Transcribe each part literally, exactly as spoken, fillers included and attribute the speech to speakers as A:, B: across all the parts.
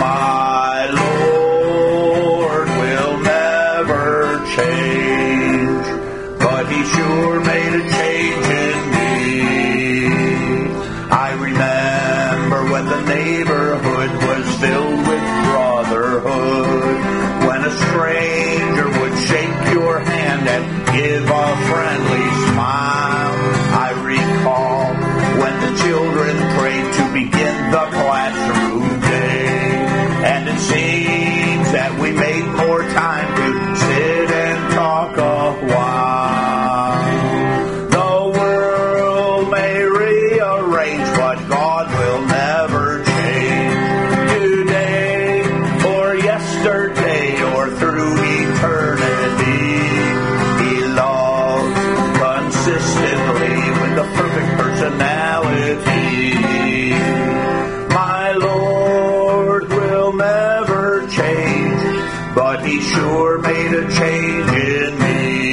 A: My Lord will never change, but He sure made a change in me. I remember when the neighborhood was filled with brotherhood, when a stranger would shake your hand and give a friendly smile. I recall when the children prayed to begin the classroom day, and it seems that we made more time to sit and talk a while. The world may rearrange, but God will never change. Today or yesterday or through eternity, He loves consistently with a perfect personality. My Lord will never change, but He sure made a change in me.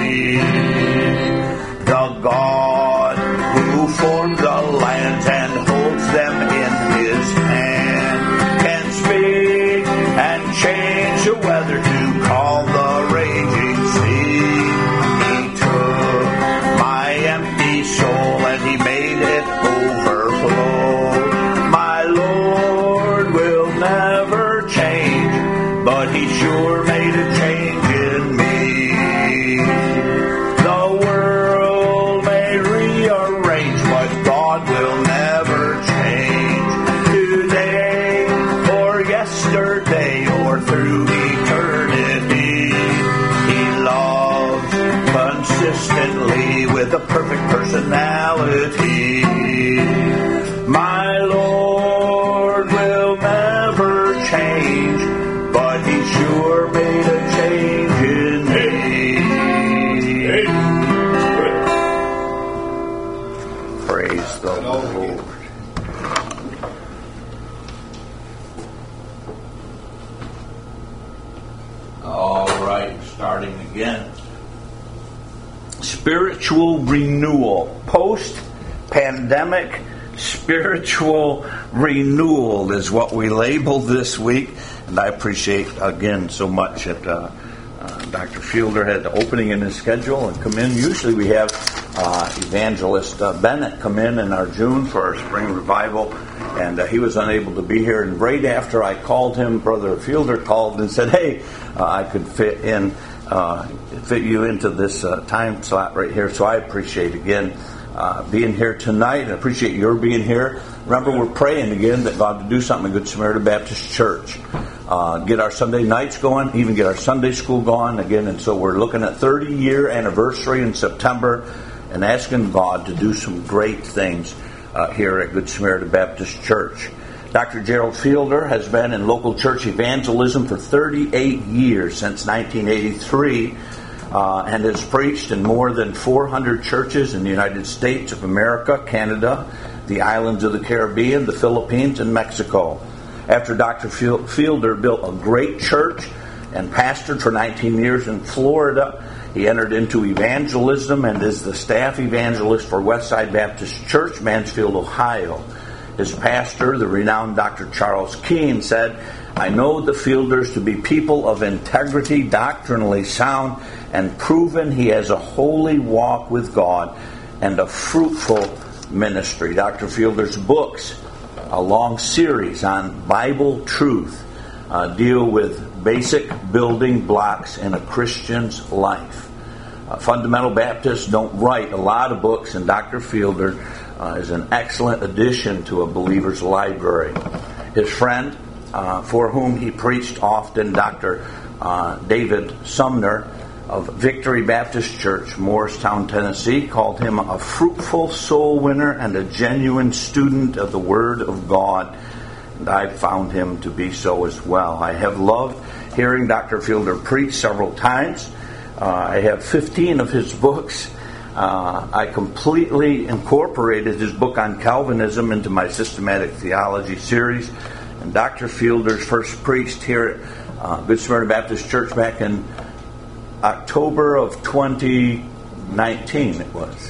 A: The God who formed the lands and holds them in His hand can speak and change the weather to calm the raging sea. He took my empty soul and He made it overflow. My Lord will never change, but He sure made a change in me. The world may rearrange, but God will never change. Today or yesterday or through eternity, He loves consistently with a perfect personality. My Lord will never change, but He sure made a change in me. Praise the Lord. All right, starting again. Spiritual renewal. Post-pandemic spiritual renewal is what we labeled this week. And I appreciate, again, so much that uh, uh, Doctor Fielder had the opening in his schedule and come in. Usually we have uh, Evangelist uh, Bennett come in in our June for our spring revival. And uh, he was unable to be here. And right after I called him, Brother Fielder called and said, hey, uh, I could fit in, uh, fit you into this uh, time slot right here. So I appreciate, again, uh, being here tonight. I appreciate your being here. Remember, we're praying again that God would do something at Good Samaritan Baptist Church. Uh, get our Sunday nights going, even get our Sunday school going again. And so we're looking at thirty-year anniversary in September and asking God to do some great things uh, here at Good Samaritan Baptist Church. Doctor Gerald Fielder has been in local church evangelism for thirty-eight years, since nineteen eighty-three, uh, and has preached in more than four hundred churches in the United States of America, Canada, the islands of the Caribbean, the Philippines, and Mexico. After Doctor Fielder built a great church and pastored for nineteen years in Florida, he entered into evangelism and is the staff evangelist for Westside Baptist Church, Mansfield, Ohio. His pastor, the renowned Doctor Charles Keene, said, I know the Fielders to be people of integrity, doctrinally sound, and proven he has a holy walk with God and a fruitful ministry. Doctor Fielder's books, a long series on Bible truth, uh, deal with basic building blocks in a Christian's life. Uh, fundamental Baptists don't write a lot of books, and Doctor Fielder uh, is an excellent addition to a believer's library. His friend, uh, for whom he preached often, Doctor Uh, David Sumner of Victory Baptist Church, Morristown, Tennessee, called him a fruitful soul winner and a genuine student of the Word of God. And I found him to be so as well. I have loved hearing Doctor Fielder preach several times. Uh, I have fifteen of his books. Uh, I completely incorporated his book on Calvinism into my systematic theology series. And Doctor Fielder first preached here at uh, Good Samaritan Baptist Church back in October of twenty nineteen, it was.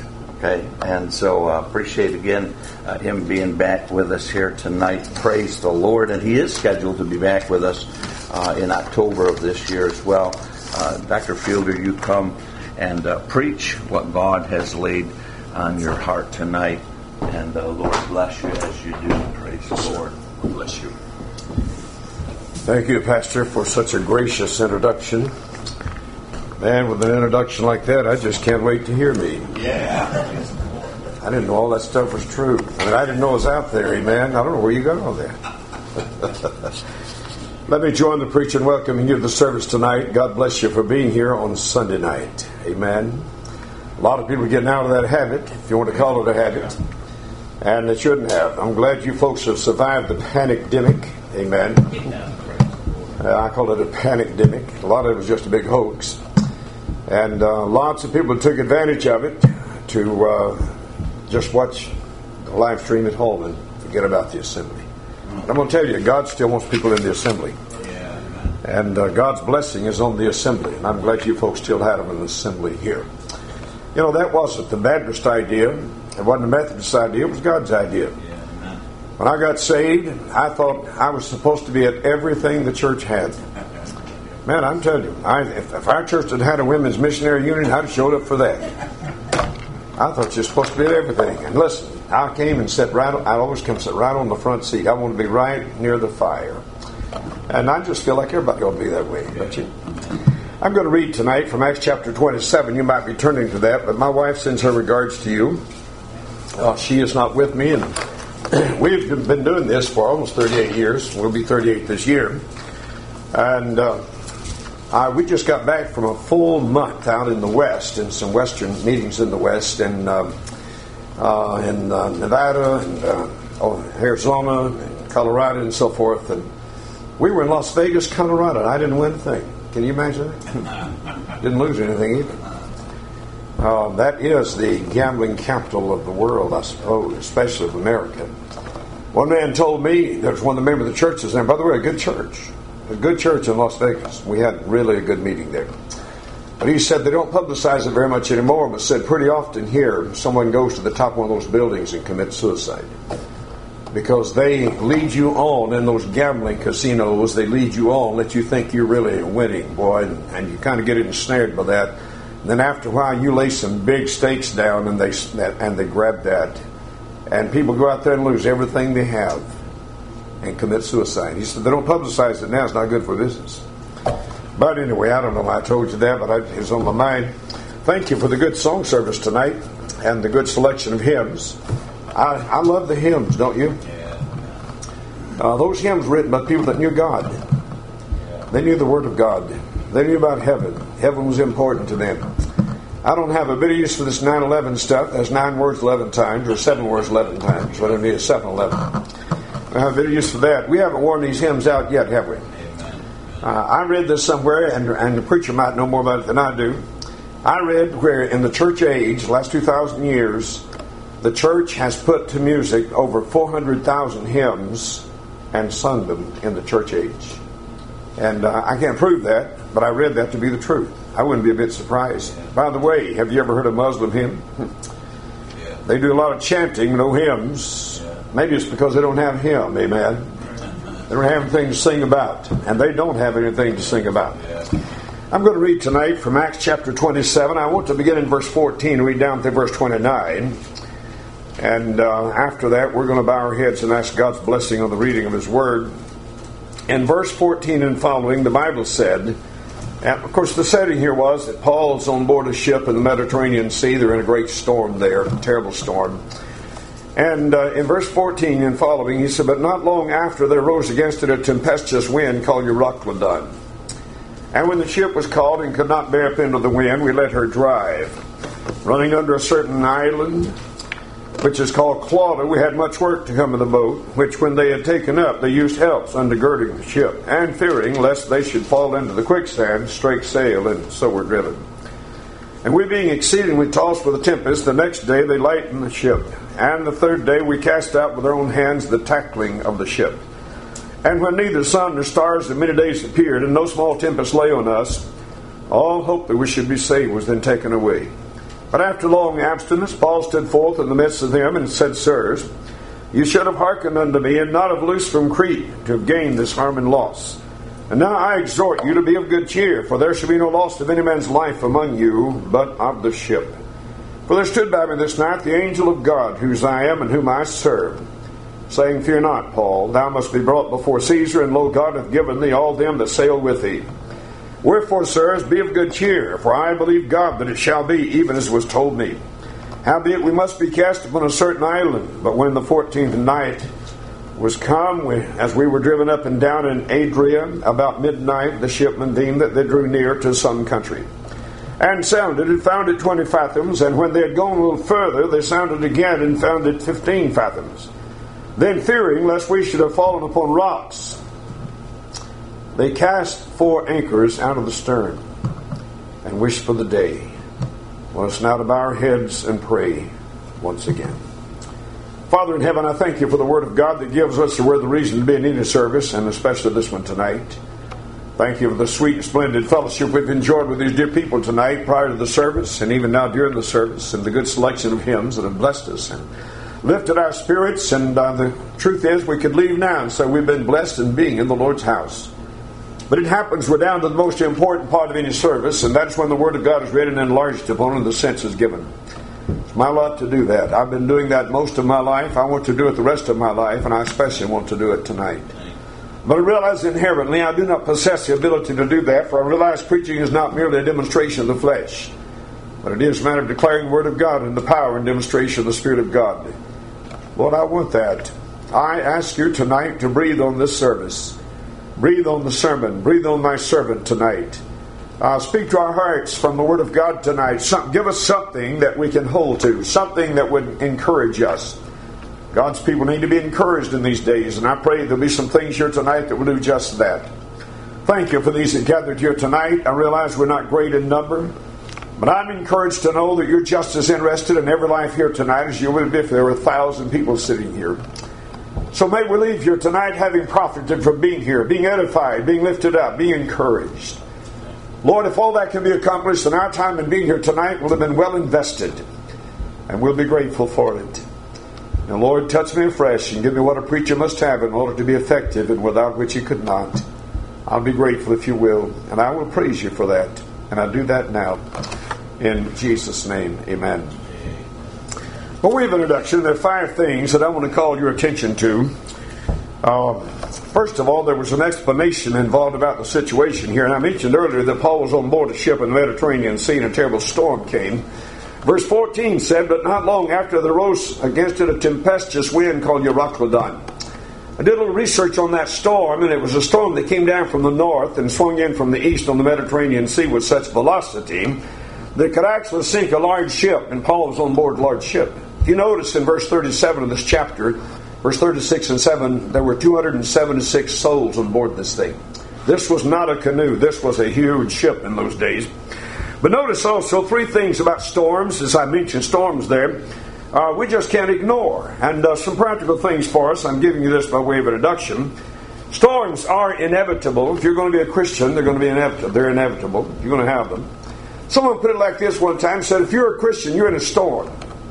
A: Okay, and so uh, appreciate again uh, him being back with us here tonight. Praise the Lord, and he is scheduled to be back with us uh, in October of this year as well. Uh, Doctor Fielder, you come and uh, preach what God has laid on your heart tonight, and uh, Lord bless you as you do. Praise the Lord. Bless you.
B: Thank you, Pastor, for such a gracious introduction. Man, with an introduction like that, I just can't wait to hear me.
A: Yeah.
B: I didn't know all that stuff was true. I mean, I didn't know it was out there, amen. I don't know where you got all that. Let me join the preacher in welcoming you to the service tonight. God bless you for being here on Sunday night. Amen. A lot of people are getting out of that habit, if you want to call it a habit, and they shouldn't have. I'm glad you folks have survived the panic-demic. Amen. Uh, I call it a panic-demic. A lot of it was just a big hoax. And uh, lots of people took advantage of it to uh, just watch the live stream at home and forget about the assembly. And I'm going to tell you, God still wants people in the assembly. And uh, God's blessing is on the assembly. And I'm glad you folks still had them in the assembly here. You know, that wasn't the Baptist idea. It wasn't the Methodist idea. It was God's idea. When I got saved, I thought I was supposed to be at everything the church had. Man, I'm telling you, I, if, if our church had had a women's missionary union, I'd have showed up for that. I thought you're supposed to be at everything. And listen, I came and sat right on, I always come sit right on the front seat. I want to be right near the fire. And I just feel like everybody ought to be that way, don't you? I'm going to read tonight from Acts chapter twenty-seven. You might be turning to that, but my wife sends her regards to you. Uh, she is not with me, and we've been doing this for almost thirty-eight years. We'll be thirty-eight this year. And uh, Uh, we just got back from a full month out in the West, in some Western meetings in the West, and uh, uh, in uh, Nevada, and uh, oh, Arizona, and Colorado, and so forth. And we were in Las Vegas, Colorado, and I didn't win a thing. Can you imagine that? Didn't lose anything either. Uh, that is the gambling capital of the world, I suppose, especially of America. One man told me, there was one of the members of the churches there, by the way, a good church. A good church in Las Vegas. We had really a good meeting there. But he said they don't publicize it very much anymore, but said pretty often here someone goes to the top of one of those buildings and commits suicide. Because they lead you on in those gambling casinos, they lead you on, let you think you're really winning, boy, and, and you kind of get ensnared by that. And then after a while you lay some big stakes down and they, and they grab that. And people go out there and lose everything they have and commit suicide. He said, they don't publicize it now. It's not good for business. But anyway, I don't know why I told you that, but I, it was on my mind. Thank you for the good song service tonight and the good selection of hymns. I, I love the hymns, don't you? Uh, those hymns written by people that knew God. They knew the Word of God. They knew about heaven. Heaven was important to them. I don't have a bit of use for this nine eleven stuff. That's nine words eleven times, or seven words eleven times. What I mean is seven eleven. I have a bit of use for that. We haven't worn these hymns out yet, have we? Uh, I read this somewhere, and, and the preacher might know more about it than I do. I read where in the church age, the last two thousand years, the church has put to music over four hundred thousand hymns and sung them in the church age. And uh, I can't prove that, but I read that to be the truth. I wouldn't be a bit surprised. By the way, have you ever heard a Muslim hymn? They do a lot of chanting, no hymns. Maybe it's because they don't have him, amen. They don't have anything to sing about, and they don't have anything to sing about. I'm going to read tonight from Acts chapter twenty-seven. I want to begin in verse fourteen and read down to verse twenty-nine. And uh, after that, we're going to bow our heads and ask God's blessing on the reading of His Word. In verse fourteen and following, the Bible said, and of course the setting here was that Paul's on board a ship in the Mediterranean Sea. They're in a great storm there, a terrible storm. And uh, in verse fourteen and following, he said, but not long after there arose against it a tempestuous wind called Euroclydon. And when the ship was caught and could not bear up into the wind, we let her drive. Running under a certain island, which is called Clauda, we had much work to come to the boat, which when they had taken up, they used helps undergirding the ship, and fearing lest they should fall into the quicksand, strake sail, and so were driven. And we being exceedingly tossed with a tempest, the next day they lightened the ship. And the third day we cast out with our own hands the tackling of the ship. And when neither sun nor stars in many days appeared, and no small tempest lay on us, all hope that we should be saved was then taken away. But after long abstinence, Paul stood forth in the midst of them and said, Sirs, you should have hearkened unto me, and not have loosed from Crete, to have gained this harm and loss. And now I exhort you to be of good cheer, for there shall be no loss of any man's life among you, but of the ship. For there stood by me this night the angel of God, whose I am and whom I serve, saying, Fear not, Paul, thou must be brought before Caesar, and lo, God hath given thee all them that sail with thee. Wherefore, sirs, be of good cheer, for I believe God that it shall be even as was told me. Howbeit we must be cast upon a certain island. But when the fourteenth night was come, we, as we were driven up and down in Adria, about midnight the shipmen deemed that they drew near to some country, and sounded, and found it twenty fathoms. And when they had gone a little further, they sounded again, and found it fifteen fathoms. Then, fearing lest we should have fallen upon rocks, they cast four anchors out of the stern, and wished for the day. Let us now to bow our heads and pray once again. Father in heaven, I thank you for the Word of God that gives us the word, the reason to be in any service, and especially this one tonight. Thank you for the sweet and splendid fellowship we've enjoyed with these dear people tonight prior to the service, and even now during the service, and the good selection of hymns that have blessed us and lifted our spirits. And uh, the truth is, we could leave now and say we've been blessed in being in the Lord's house. But it happens we're down to the most important part of any service, and that's when the Word of God is read and enlarged upon and the sense is given. It's my lot to do that. I've been doing that most of my life. I want to do it the rest of my life, and I especially want to do it tonight. But I realize inherently I do not possess the ability to do that, for I realize preaching is not merely a demonstration of the flesh, but it is a matter of declaring the Word of God and the power and demonstration of the Spirit of God. Lord, I want that. I ask you tonight to breathe on this service. Breathe on the sermon. Breathe on my servant tonight. Uh, speak to our hearts from the Word of God tonight. Some, give us something that we can hold to, something that would encourage us. God's people need to be encouraged in these days, and I pray there'll be some things here tonight that will do just that. Thank you for these that gathered here tonight. I realize we're not great in number, but I'm encouraged to know that you're just as interested in every life here tonight as you would be if there were a thousand people sitting here. So may we leave here tonight having profited from being here, being edified, being lifted up, being encouraged. Lord, if all that can be accomplished, then our time in being here tonight will have been well invested, and we'll be grateful for it. Now, Lord, touch me afresh and give me what a preacher must have in order to be effective, and without which he could not. I'll be grateful if you will, and I will praise you for that. And I do that now. In Jesus' name, amen. By way of introduction, there are five things that I want to call your attention to. Uh, first of all, there was an explanation involved about the situation here. And I mentioned earlier that Paul was on board a ship in the Mediterranean Sea and a terrible storm came. Verse fourteen said, But not long after there arose against it a tempestuous wind called Euroclydon. I did a little research on that storm, and it was a storm that came down from the north and swung in from the east on the Mediterranean Sea with such velocity that could actually sink a large ship, and Paul was on board a large ship. If you notice in verse thirty-seven of this chapter, verse thirty-six and seven, there were two hundred seventy-six souls on board this thing. This was not a canoe. This was a huge ship in those days. But notice also three things about storms, as I mentioned storms there, uh, we just can't ignore. And uh, some practical things for us. I'm giving you this by way of introduction. Storms are inevitable. If you're going to be a Christian, they're going to be inevitable. They're inevitable. You're going to have them. Someone put it like this one time, said, if you're a Christian, you're in a storm.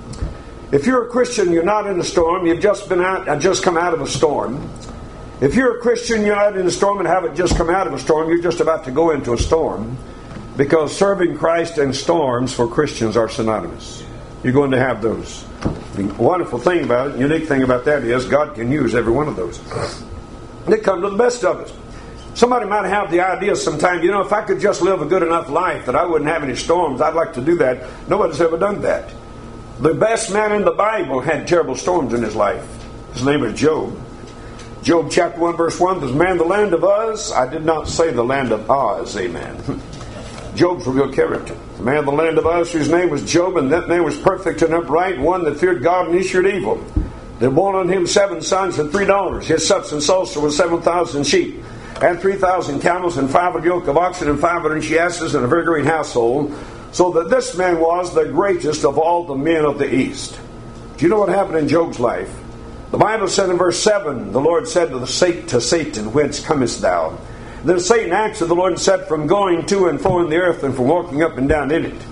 B: If you're a Christian, you're not in a storm. You've just been out, uh, just come out of a storm. If you're a Christian, you're not in a storm and haven't just come out of a storm. You're just about to go into a storm. Because serving Christ and storms for Christians are synonymous. You're going to have those. The wonderful thing about it, unique thing about that is God can use every one of those. They come to the best of us. Somebody might have the idea sometime, you know, if I could just live a good enough life that I wouldn't have any storms, I'd like to do that. Nobody's ever done that. The best man in the Bible had terrible storms in his life. His name is Job. Job chapter one verse one, This man the land of Uz? I did not say the land of Oz, amen. Job's a real character. The man of the land of Uz, whose name was Job, and that man was perfect and upright, one that feared God and eschewed evil. There were born unto him seven sons and three daughters. His substance also was seven thousand sheep, and three thousand camels, and five hundred yoke of oxen, and five hundred she asses, and a very great household. So that this man was the greatest of all the men of the East. Do you know what happened in Job's life? The Bible said in verse seven, the Lord said to, the Satan, to Satan, Whence comest thou? Then Satan answered the Lord and said, From going to and fro in the earth, and from walking up and down in it.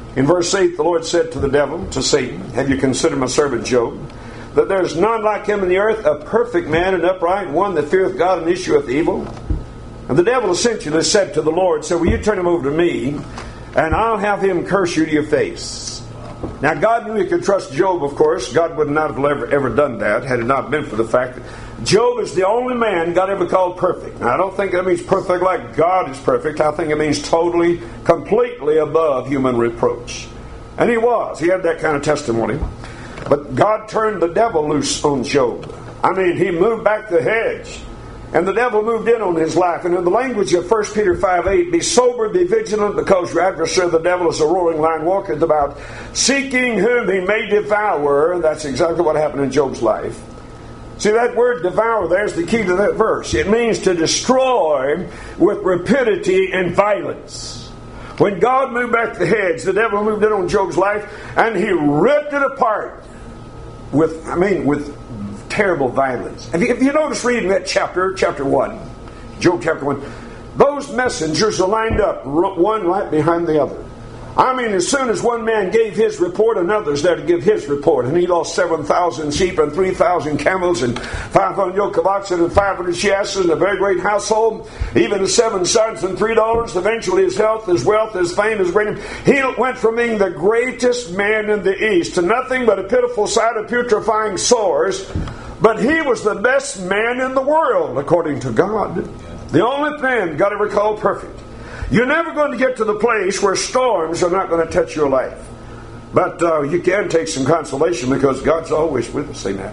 B: In verse eight, the Lord said to the devil, to Satan, have you considered my servant Job, that there is none like him in the earth, a perfect man and upright, one that feareth God and issueth evil? And the devil essentially said to the Lord, said, will you turn him over to me, and I'll have him curse you to your face. Now, God knew he could trust Job, of course. God would not have ever, ever done that had it not been for the fact that Job is the only man God ever called perfect. Now, I don't think that means perfect like God is perfect. I think it means totally, completely above human reproach. And he was. He had that kind of testimony. But God turned the devil loose on Job. I mean, he moved back the hedge. And the devil moved in on his life. And in the language of First Peter five eight, be sober, be vigilant, because your adversary the devil is a roaring lion, walketh about, seeking whom he may devour. And that's exactly what happened in Job's life. See, that word devour, there's the key to that verse. It means to destroy with rapidity and violence. When God moved back the hedge, the devil moved in on Job's life, and he ripped it apart with, I mean, with terrible violence. If you, if you notice reading that chapter, chapter one, Job chapter one, those messengers are lined up, one right behind the other. I mean, as soon as one man gave his report, another's there to give his report. And he lost seven thousand sheep and three thousand camels and five hundred yoke of oxen and five hundred she asses and a very great household. Even his seven sons and three daughters. Eventually his health, his wealth, his fame, his great. He went from being the greatest man in the East to nothing but a pitiful sight of putrefying sores. But he was the best man in the world, according to God. The only man God ever called perfect. You're never going to get to the place where storms are not going to touch your life. But uh, you can take some consolation because God's always with us. Amen.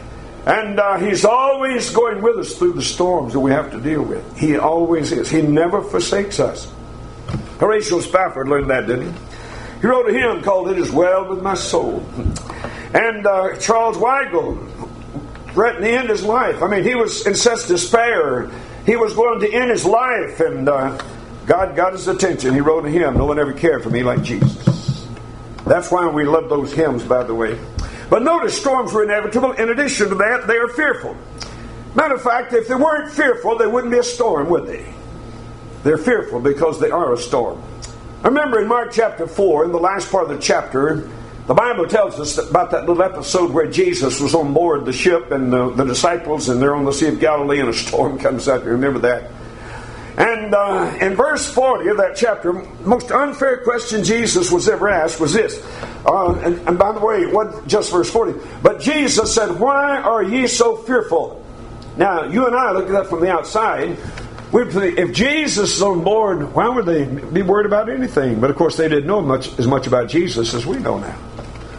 B: And uh, He's always going with us through the storms that we have to deal with. He always is. He never forsakes us. Horatio Spafford learned that, didn't he? He wrote a hymn called It Is Well With My Soul. And uh, Charles Weigel threatened to end his life. I mean, he was in such despair. He was going to end his life, and uh, God got his attention. He wrote a hymn, No One Ever Cared for Me Like Jesus. That's why we love those hymns, by the way. But notice, storms were inevitable. In addition to that, they are fearful. Matter of fact, if they weren't fearful, they wouldn't be a storm, would they? They're fearful because they are a storm. I remember in Mark chapter four, in the last part of the chapter, the Bible tells us about that little episode where Jesus was on board the ship and the, the disciples, and they're on the Sea of Galilee, and a storm comes out. You remember that? And uh, in verse forty of that chapter, most unfair question Jesus was ever asked was this. Uh, and, and by the way, it wasn't just verse forty. But Jesus said, why are ye so fearful? Now, you and I look at that from the outside. We'd think, if Jesus is on board, why would they be worried about anything? But of course, they didn't know much as much about Jesus as we know now.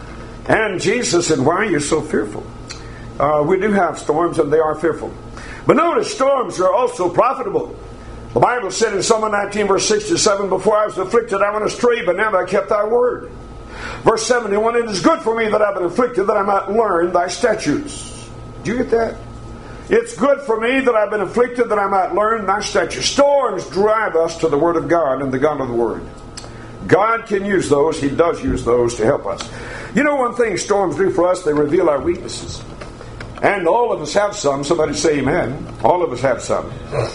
B: And Jesus said, why are you so fearful? Uh, we do have storms, and they are fearful. But notice, storms are also profitable. The Bible said in Psalm nineteen, verse sixty-seven, before I was afflicted, I went astray, but now I kept thy word. Verse seventy-one, it is good for me that I've been afflicted, that I might learn thy statutes. Do you get that? It's good for me that I've been afflicted, that I might learn thy statutes. Storms drive us to the Word of God and the God of the Word. God can use those. He does use those to help us. You know one thing storms do for us? They reveal our weaknesses. And all of us have some. Somebody say amen. All of us have some.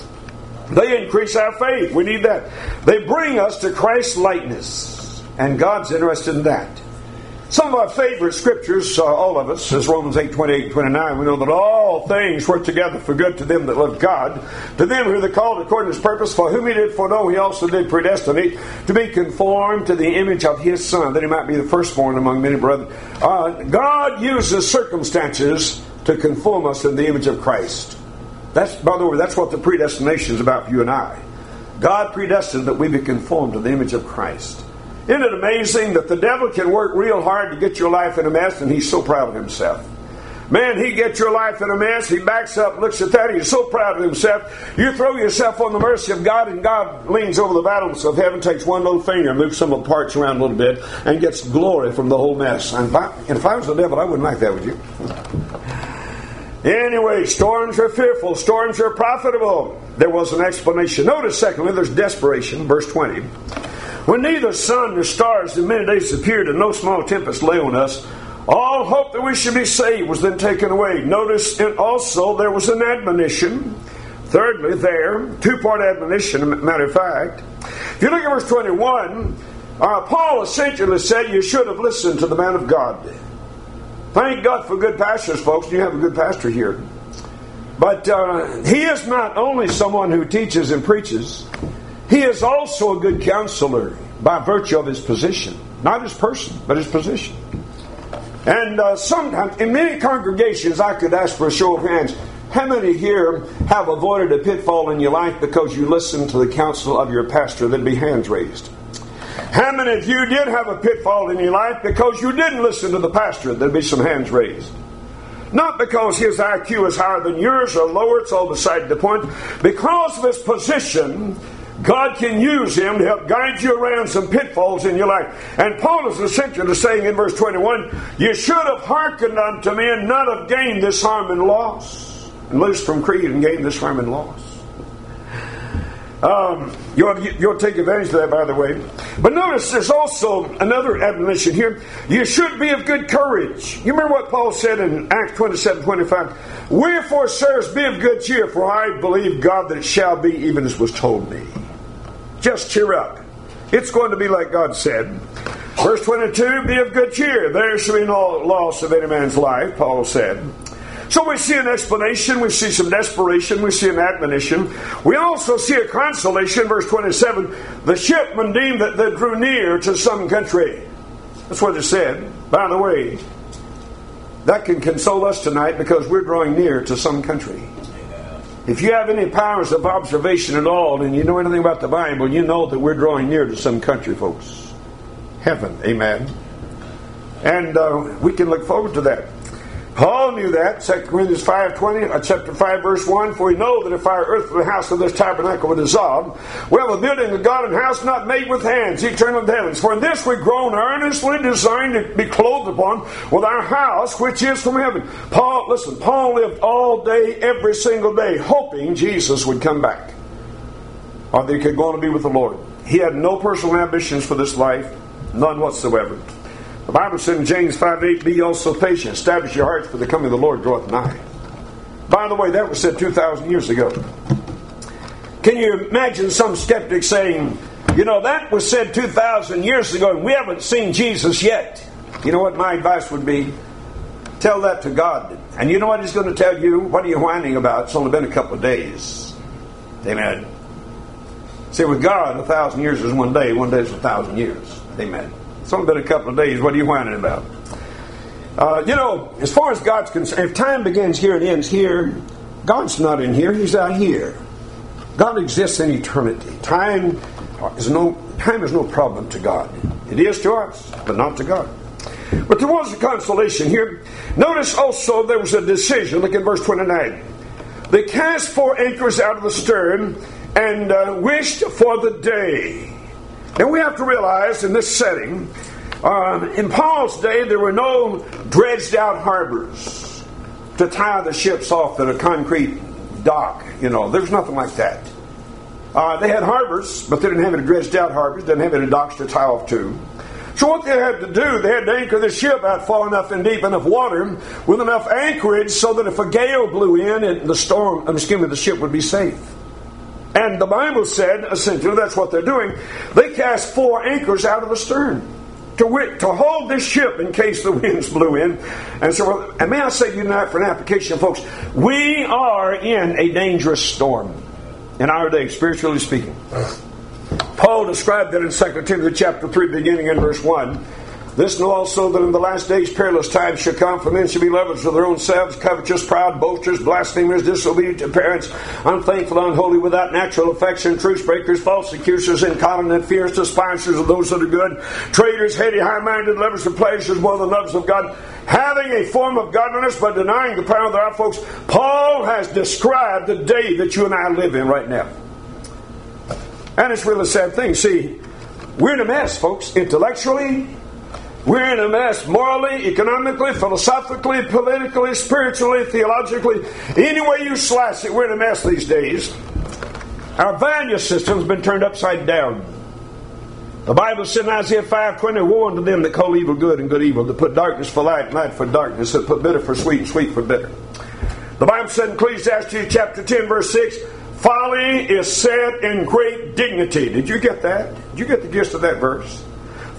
B: They increase our faith. We need that. They bring us to Christ's likeness. And God's interested in that. Some of our favorite scriptures, uh, all of us, is Romans eight, twenty-eight, twenty-nine. We know that all things work together for good to them that love God, to them who are called according to His purpose, for whom He did foreknow, He also did predestinate to be conformed to the image of His Son, that He might be the firstborn among many brethren. Uh, God uses circumstances to conform us in the image of Christ. That's, by the way, that's what the predestination is about for you and I. God predestined that we be conformed to the image of Christ. Isn't it amazing that the devil can work real hard to get your life in a mess, and he's so proud of himself? Man, he gets your life in a mess, he backs up, looks at that, he's so proud of himself. You throw yourself on the mercy of God, and God leans over the battlements of heaven, takes one little finger, moves some of the parts around a little bit, and gets glory from the whole mess. And if I, and if I was the devil, I wouldn't like that, would you? Anyway, storms are fearful, storms are profitable. There was an explanation. Notice, secondly, there's desperation, verse twenty. When neither sun nor stars in many days appeared, and no small tempest lay on us, all hope that we should be saved was then taken away. Notice and also there was an admonition. Thirdly, there, two-part admonition, matter of fact. If you look at verse twenty-one, Uh, Paul essentially said you should have listened to the man of God. Thank God for good pastors, folks. You have a good pastor here. But uh, he is not only someone who teaches and preaches, he is also a good counselor by virtue of his position. Not his person, but his position. And uh, sometimes, in many congregations, I could ask for a show of hands. How many here have avoided a pitfall in your life because you listened to the counsel of your pastor? There'd be hands raised. How many of you did have a pitfall in your life because you didn't listen to the pastor? There'd be some hands raised. Not because his I Q is higher than yours or lower, it's all beside the point. Because of his position, God can use him to help guide you around some pitfalls in your life. And Paul is essentially saying in verse twenty-one, you should have hearkened unto me and not have gained this harm and loss. And loosed from creed and gained this harm and loss. Um, you'll, you'll take advantage of that, by the way. But notice there's also another admonition here. You should be of good courage. You remember what Paul said in Acts twenty-seven twenty-five? Wherefore, sirs, be of good cheer, for I believe God that it shall be even as was told me. Just cheer up. It's going to be like God said. Verse twenty-two, be of good cheer. There shall be no loss of any man's life, Paul said. So we see an explanation, we see some desperation, we see an admonition. We also see a consolation, verse twenty-seven. The shipmen deemed that they drew near to some country. That's what it said. By the way, that can console us tonight because we're drawing near to some country. If you have any powers of observation at all and you know anything about the Bible, you know that we're drawing near to some country, folks. Heaven, amen. And uh, we can look forward to that. Paul knew that. Second Corinthians five twenty, uh, chapter five, verse one. For we know that if our earthly house of this tabernacle were dissolved, we have a building of God and house not made with hands, eternal in the heavens. For in this we groan earnestly, designed to be clothed upon with our house which is from heaven. Paul, listen, Paul lived all day, every single day, hoping Jesus would come back, or they could go on to be with the Lord. He had no personal ambitions for this life, none whatsoever. The Bible said in James five eight, be also patient, establish your hearts, for the coming of the Lord draweth nigh. By the way, that was said two thousand years ago. Can you imagine some skeptic saying, you know, that was said two thousand years ago and we haven't seen Jesus yet? You know what my advice would be? Tell that to God. And you know what he's going to tell you? What are you whining about? It's only been a couple of days. Amen. See, with God, a thousand years is one day. One day is a thousand years. Amen. It's only been a couple of days. What are you whining about? Uh, you know, as far as God's concerned, if time begins here and ends here, God's not in here. He's out here. God exists in eternity. Time is no time is no problem to God. It is to us, but not to God. But there was a consolation here. Notice also there was a decision. Look at verse twenty-nine. They cast four anchors out of the stern and uh, wished for the day. And we have to realize in this setting, uh, in Paul's day, there were no dredged out harbors to tie the ships off at a concrete dock. You know, there was nothing like that. Uh, they had harbors, but they didn't have any dredged out harbors, didn't have any docks to tie off to. So what they had to do, they had to anchor the ship out far enough in deep enough water with enough anchorage so that if a gale blew in, and the storm, excuse me, the ship would be safe. And the Bible said, essentially, that's what they're doing. They cast four anchors out of the stern to wit, to hold this ship in case the winds blew in. And so, and may I say to you tonight for an application, folks, we are in a dangerous storm in our day, spiritually speaking. Paul described that in Second Timothy chapter three, beginning in verse one. This know also that in the last days perilous times shall come, for men shall be lovers of their own selves, covetous, proud, boasters, blasphemers, disobedient to parents, unthankful, unholy, without natural affection, truce breakers, false accusers, incontinent, fierce, despisers of those that are good, traitors, heady, high-minded, lovers of pleasures more than lovers of God, having a form of godliness but denying the power thereof. Folks, Paul has described the day that you and I live in right now. And it's really a sad thing. See, we're in a mess, folks, intellectually. We're in a mess morally, economically, philosophically, politically, spiritually, theologically. Any way you slice it, we're in a mess these days. Our value system's been turned upside down. The Bible said in Isaiah five twenty, woe unto them that call evil good and good evil, that put darkness for light, light for darkness, that put bitter for sweet and sweet for bitter. The Bible said in Ecclesiastes chapter ten, verse six, folly is set in great dignity. Did you get that? Did you get the gist of that verse?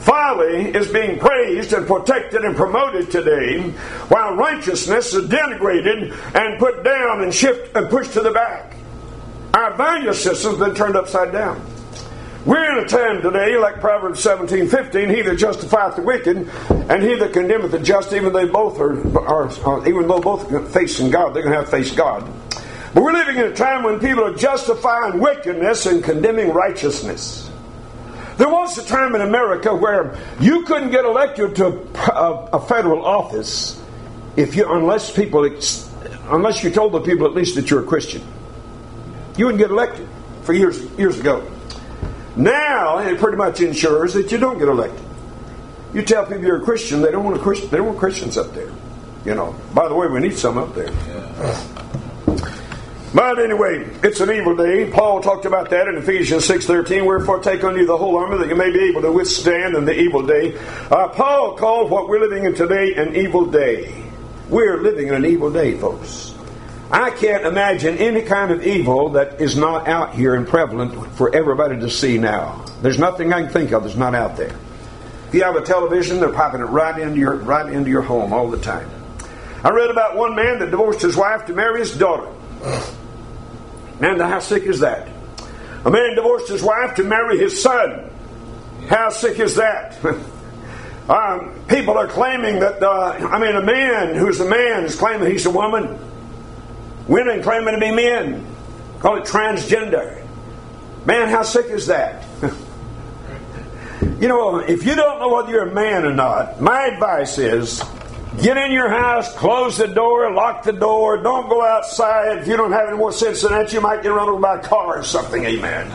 B: Folly is being praised and protected and promoted today, while righteousness is denigrated and put down and shift and pushed to the back. Our value system's been turned upside down. We're in a time today, like Proverbs seventeen fifteen, he that justifieth the wicked, and he that condemneth the just, even they both are, are, are even though both are facing God, they're going to have to face God. But we're living in a time when people are justifying wickedness and condemning righteousness. There was a time in America where you couldn't get elected to a, a federal office if you, unless people, unless you told the people at least that you're a Christian. You wouldn't get elected for years, years ago. Now it pretty much ensures that you don't get elected. You tell people you're a Christian, they don't want a Christian. They don't want Christians up there. You know. By the way, we need some up there. Yeah. But anyway, it's an evil day. Paul talked about that in Ephesians six thirteen. Wherefore take on you the whole armor that you may be able to withstand in the evil day. Uh, Paul called what we're living in today an evil day. We're living in an evil day, folks. I can't imagine any kind of evil that is not out here and prevalent for everybody to see now. There's nothing I can think of that's not out there. If you have a television, they're popping it right into your right into your home all the time. I read about one man that divorced his wife to marry his daughter. Man, how sick is that? A man divorced his wife to marry his son. How sick is that? um, people are claiming that, uh, I mean, a man who's a man is claiming he's a woman. Women claiming to be men. Call it transgender. Man, how sick is that? You know, if you don't know whether you're a man or not, my advice is get in your house, close the door, lock the door, don't go outside. If you don't have any more sense than that, you might get run over by a car or something. Amen.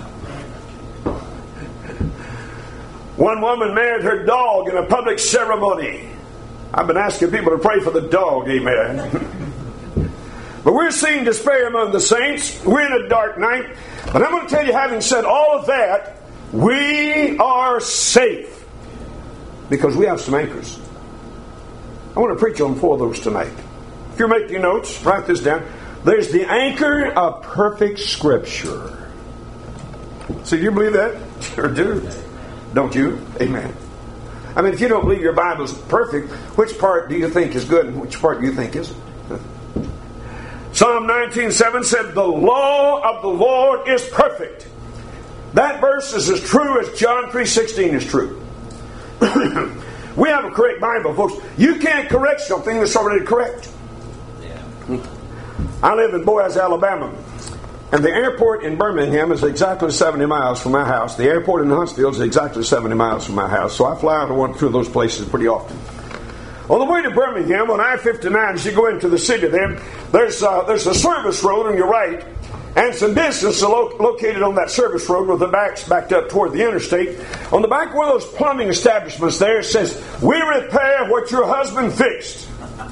B: One woman married her dog in a public ceremony. I've been asking people to pray for the dog. Amen. But we're seeing despair among the saints. We're in a dark night. But I'm going to tell you, having said all of that, we are safe because we have some anchors. I want to preach on four of those tonight. If you're making notes, write this down. There's the anchor of perfect Scripture. So do you believe that? Sure do. Don't you? Amen. I mean, if you don't believe your Bible's perfect, which part do you think is good and which part do you think isn't? Psalm nineteen seven said, the law of the Lord is perfect. That verse is as true as John three sixteen is true. We have a correct Bible, folks. You can't correct something that's already correct. Yeah. I live in Boaz, Alabama. And the airport in Birmingham is exactly seventy miles from my house. The airport in Huntsville is exactly seventy miles from my house. So I fly out of one, two of those places pretty often. On the way to Birmingham, on I fifty-nine, as you go into the city there, there's, uh, there's a service road on your right, and some businesses lo- located on that service road with the backs backed up toward the interstate. On the back of one of those plumbing establishments there, it says, we repair what your husband fixed.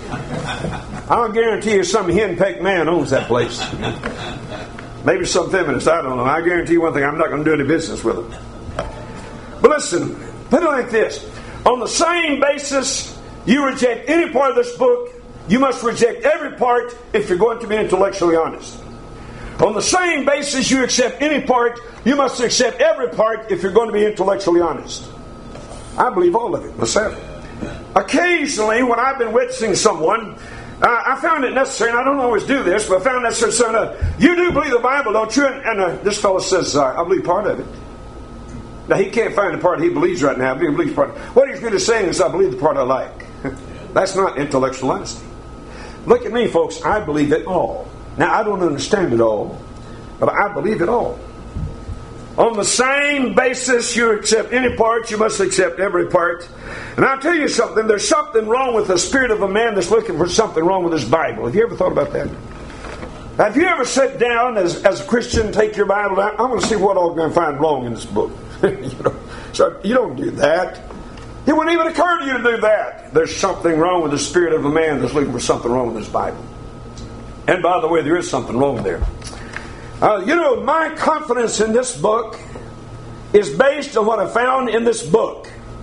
B: I'll guarantee you some henpecked man owns that place. Maybe some feminist, I don't know. I guarantee you one thing, I'm not going to do any business with them. But listen, put it like this. On the same basis you reject any part of this book, you must reject every part if you're going to be intellectually honest. On the same basis you accept any part, you must accept every part if you're going to be intellectually honest. I believe all of it myself. Occasionally, when I've been witnessing someone, uh, I found it necessary, and I don't always do this, but I found it necessary to say, uh, you do believe the Bible, don't you? And, and uh, this fellow says, uh, I believe part of it. Now, he can't find the part he believes right now, but he believes part. What he's really saying is, I believe the part I like. That's not intellectual honesty. Look at me, folks. I believe it all. Now, I don't understand it all, but I believe it all. On the same basis you accept any part, you must accept every part. And I'll tell you something. There's something wrong with the spirit of a man that's looking for something wrong with his Bible. Have you ever thought about that? Now, have you ever sat down as, as a Christian, take your Bible out? I'm going to see what I'm going to find wrong in this book. you know, so you don't do that. It wouldn't even occur to you to do that. There's something wrong with the spirit of a man that's looking for something wrong with his Bible. And by the way, there is something wrong there. Uh, you know, my confidence in this book is based on what I found in this book.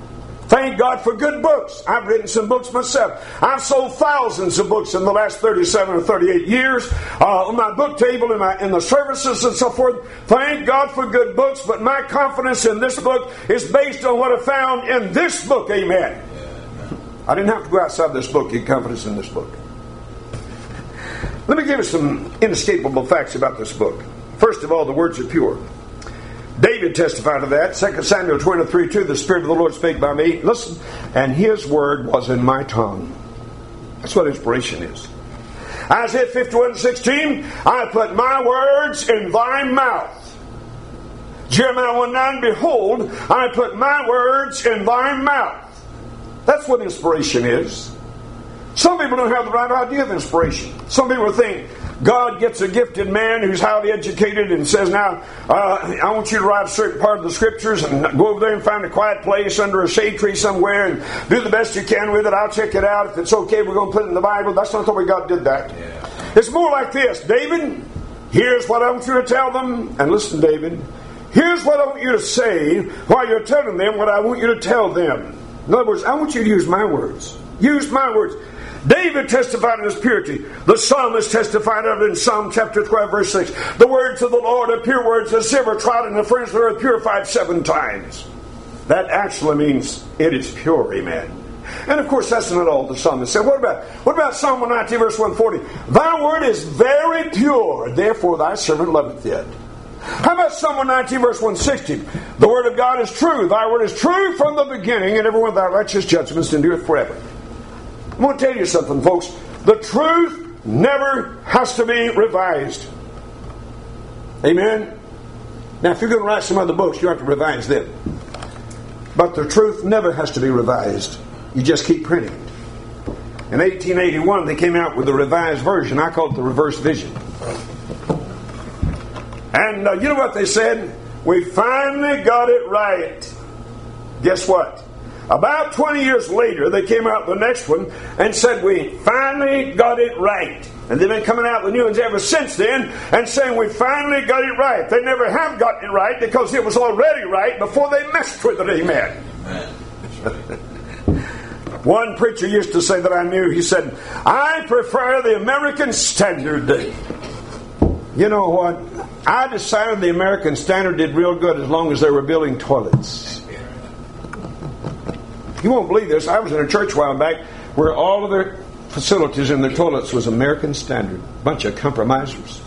B: Thank God for good books. I've written some books myself. I've sold thousands of books in the last thirty-seven or thirty-eight years uh, on my book table, in, my, in the services and so forth. Thank God for good books, but my confidence in this book is based on what I found in this book. Amen. I didn't have to go outside this book to get confidence in this book. Let me give you some inescapable facts about this book. First of all, the words are pure. David testified to that. Second Samuel twenty-three two, the Spirit of the Lord spake by me. Listen, and His word was in my tongue. That's what inspiration is. Isaiah fifty-one sixteen, I put my words in thy mouth. Jeremiah one nine, behold, I put my words in thy mouth. That's what inspiration is. Some people don't have the right idea of inspiration. Some people think God gets a gifted man who's highly educated and says, now, uh, I want you to write a certain part of the Scriptures and go over there and find a quiet place under a shade tree somewhere and do the best you can with it. I'll check it out. If it's okay, we're going to put it in the Bible. That's not the way God did that. Yeah. It's more like this. David, here's what I want you to tell them. And listen, David, here's what I want you to say while you're telling them what I want you to tell them. In other words, I want you to use my words. Use my words. David testified of his purity. The psalmist testified of it in Psalm chapter twelve, verse six. The words of the Lord are pure words, as silver tried in the furnace of the earth, purified seven times. That actually means it is pure, amen. And of course, that's not all the psalmist said. What about, what about Psalm one nineteen, verse one forty? Thy word is very pure, therefore thy servant loveth it. How about Psalm one nineteen, verse one sixty? The word of God is true. Thy word is true from the beginning, and every one of thy righteous judgments endureth forever. I want to tell you something, folks. The truth never has to be revised. Amen? Now, if you're going to write some other books, you have to revise them. But the truth never has to be revised. You just keep printing it. In eighteen eighty-one, they came out with a revised version. I call it the Reverse Vision. And uh, you know what they said? We finally got it right. Guess what? About twenty years later, they came out with the next one and said, we finally got it right. And they've been coming out with new ones ever since then and saying, we finally got it right. They never have gotten it right because it was already right before they messed with it. Amen. Amen. One preacher used to say that I knew, he said, I prefer the American Standard. You know what? I decided the American Standard did real good as long as they were building toilets. You won't believe this. I was in a church a while back where all of their facilities in their toilets was American Standard. Bunch of compromisers.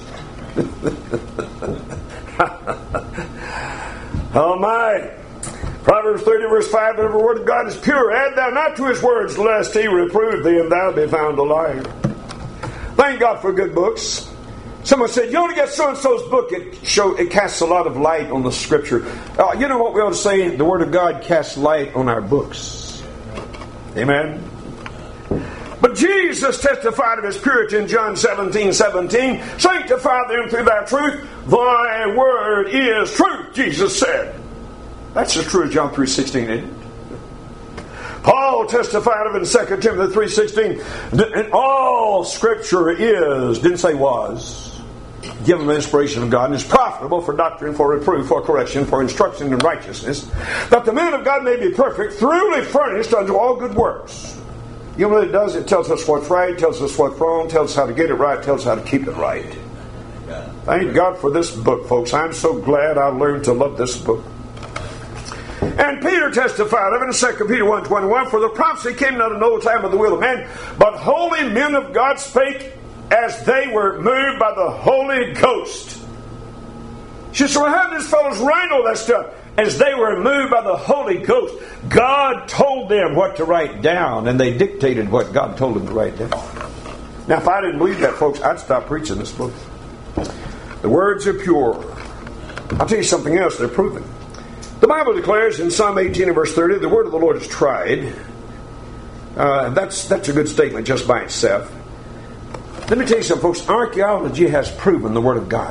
B: Oh my. Proverbs thirty verse five, every word of God is pure. Add thou not to his words, lest he reprove thee and thou be found a liar. Thank God for good books. Someone said, you ought to get so-and-so's book. It, show, it casts a lot of light on the Scripture. Uh, you know what we ought to say? The Word of God casts light on our books. Amen. But Jesus testified of his purity in John seventeen seventeen. Sanctify them through thy truth. Thy word is truth, Jesus said. That's the truth, John three sixteen, isn't it? Paul testified of it in Second Timothy three sixteen. And all Scripture is, didn't say was, given the inspiration of God, and is profitable for doctrine, for reproof, for correction, for instruction in righteousness, that the man of God may be perfect, thoroughly furnished unto all good works. You know what it does? It tells us what's right, tells us what's wrong, tells us how to get it right, tells us how to keep it right. Thank God for this book, folks. I'm so glad I learned to love this book. And Peter testified of it in Second Peter one twenty-one, for the prophecy came not in old time of the will of man, but holy men of God spake as they were moved by the Holy Ghost. She said, well, how did these fellows write all that stuff? As they were moved by the Holy Ghost. God told them what to write down, and they dictated what God told them to write down. Now, if I didn't believe that, folks, I'd stop preaching this book. The words are pure. I'll tell you something else, they're proven. The Bible declares in Psalm eighteen and verse thirty, the word of the Lord is tried. Uh, that's, that's a good statement just by itself. Let me tell you something, folks. Archaeology has proven the Word of God.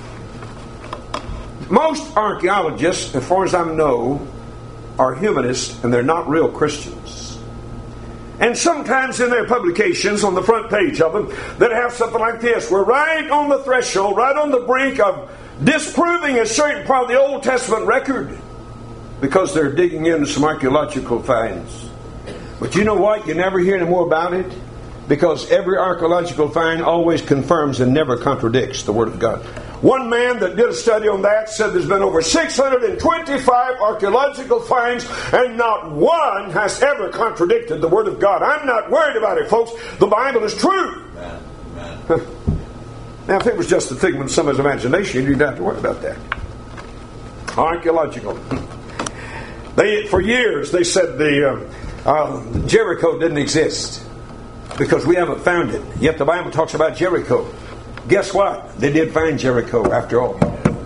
B: Most archaeologists, as far as I know, are humanists, and they're not real Christians. And sometimes in their publications, on the front page of them, that have something like this. We're right on the threshold, right on the brink of disproving a certain part of the Old Testament record. because they're digging into some archaeological finds. But you know what? You never hear any more about it, because every archaeological find always confirms and never contradicts the Word of God. One man that did a study on that said there's been over six hundred twenty-five archaeological finds, and not one has ever contradicted the Word of God. I'm not worried about it, folks. The Bible is true. Amen. Amen. Now, if it was just a figment of somebody's imagination, you'd have to worry about that. Archaeological. They, for years, they said the uh, uh, Jericho didn't exist because we haven't found it. Yet the Bible talks about Jericho. Guess what? They did find Jericho after all.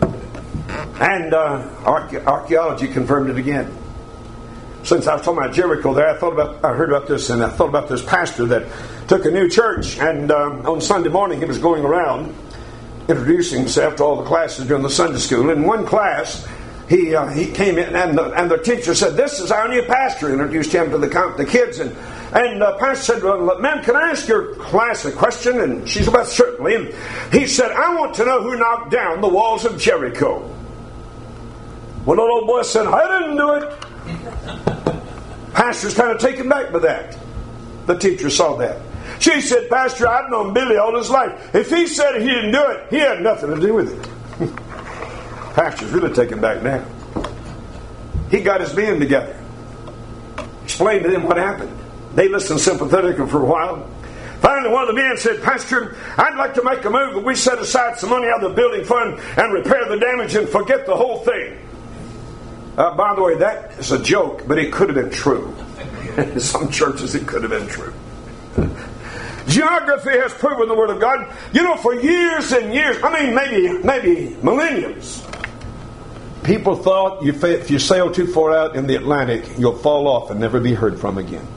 B: And uh, arche- archaeology confirmed it again. Since I was talking about Jericho there, I thought about, I heard about this, and I thought about this pastor that took a new church, and um, on Sunday morning he was going around introducing himself to all the classes during the Sunday school. In one class, he uh, he came in, and the, and the teacher said, "This is our new pastor." Introduced him to the the kids, and and the pastor said, "Well, ma'am, can I ask your class a question?" And she said, "Well, certainly." And he said, "I want to know who knocked down the walls of Jericho." Well, the little boy said, "I didn't do it." Pastor's kind of taken back by that. The teacher saw that. She said, "Pastor, I've known Billy all his life. If he said he didn't do it, he had nothing to do with it." Pastor's really taken back now. He got his men together, explained to them what happened. They listened sympathetically for a while. Finally, one of the men said, "Pastor, I'd like to make a move that we set aside some money out of the building fund and repair the damage and forget the whole thing." Uh, by the way, that is a joke, but it could have been true. In some churches, it could have been true. Geography has proven the Word of God. You know, for years and years, I mean, maybe maybe millenniums, people thought you, if you sail too far out in the Atlantic, you'll fall off and never be heard from again.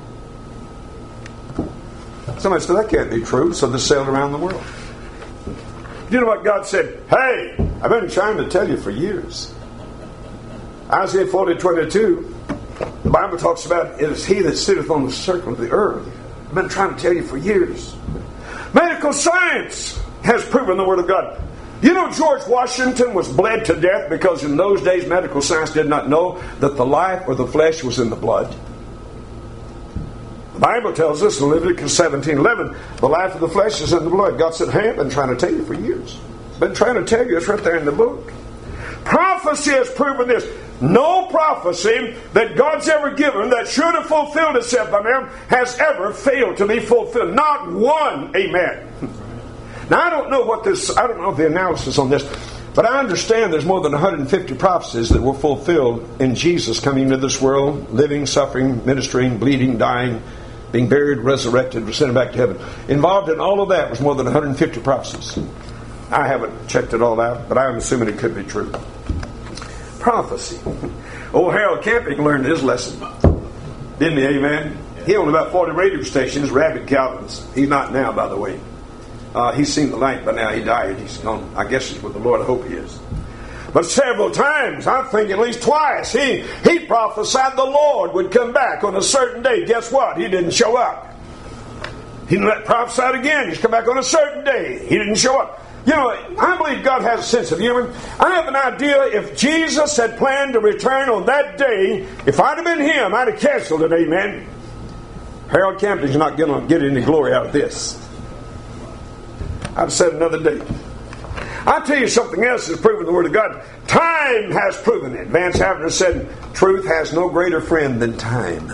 B: Somebody said, that can't be true, so they sailed around the world. You know what God said? Hey, I've been trying to tell you for years. Isaiah forty twenty-two, the Bible talks about, it is he that sitteth on the circle of the earth. I've been trying to tell you for years. Medical science has proven the Word of God. You know, George Washington was bled to death because in those days medical science did not know that the life or the flesh was in the blood. The Bible tells us in Leviticus seventeen eleven, the life of the flesh is in the blood. God said, hey, I've been trying to tell you for years. I've been trying to tell you. It's right there in the book. Prophecy has proven this. No prophecy that God's ever given that should have fulfilled itself by man has ever failed to be fulfilled. Not one. Amen. Now, I don't know what this, I don't know the analysis on this, but I understand there's more than one hundred fifty prophecies that were fulfilled in Jesus coming into this world, living, suffering, ministering, bleeding, dying, being buried, resurrected, ascended back to heaven. Involved in all of that was more than one hundred fifty prophecies. I haven't checked it all out, but I'm assuming it could be true. Prophecy. Old Harold Camping learned his lesson, didn't he? Amen. He owned about forty radio stations, rabid Calvins. He's not now, by the way. Uh, he's seen the light by now. He died. He's gone. I guess he's with the Lord. I hope he is. But several times, I think at least twice, he he prophesied the Lord would come back on a certain day. Guess what? He didn't show up. He prophesied again. He's come back on a certain day. He didn't show up. You know, I believe God has a sense of humor. I have an idea if Jesus had planned to return on that day, if I'd have been him, I'd have canceled it, amen. Harold Camping's not going to get any glory out of this. I'd have said another day. I'll tell you something else that's proven the Word of God. Time has proven it. Vance Havner said, truth has no greater friend than time.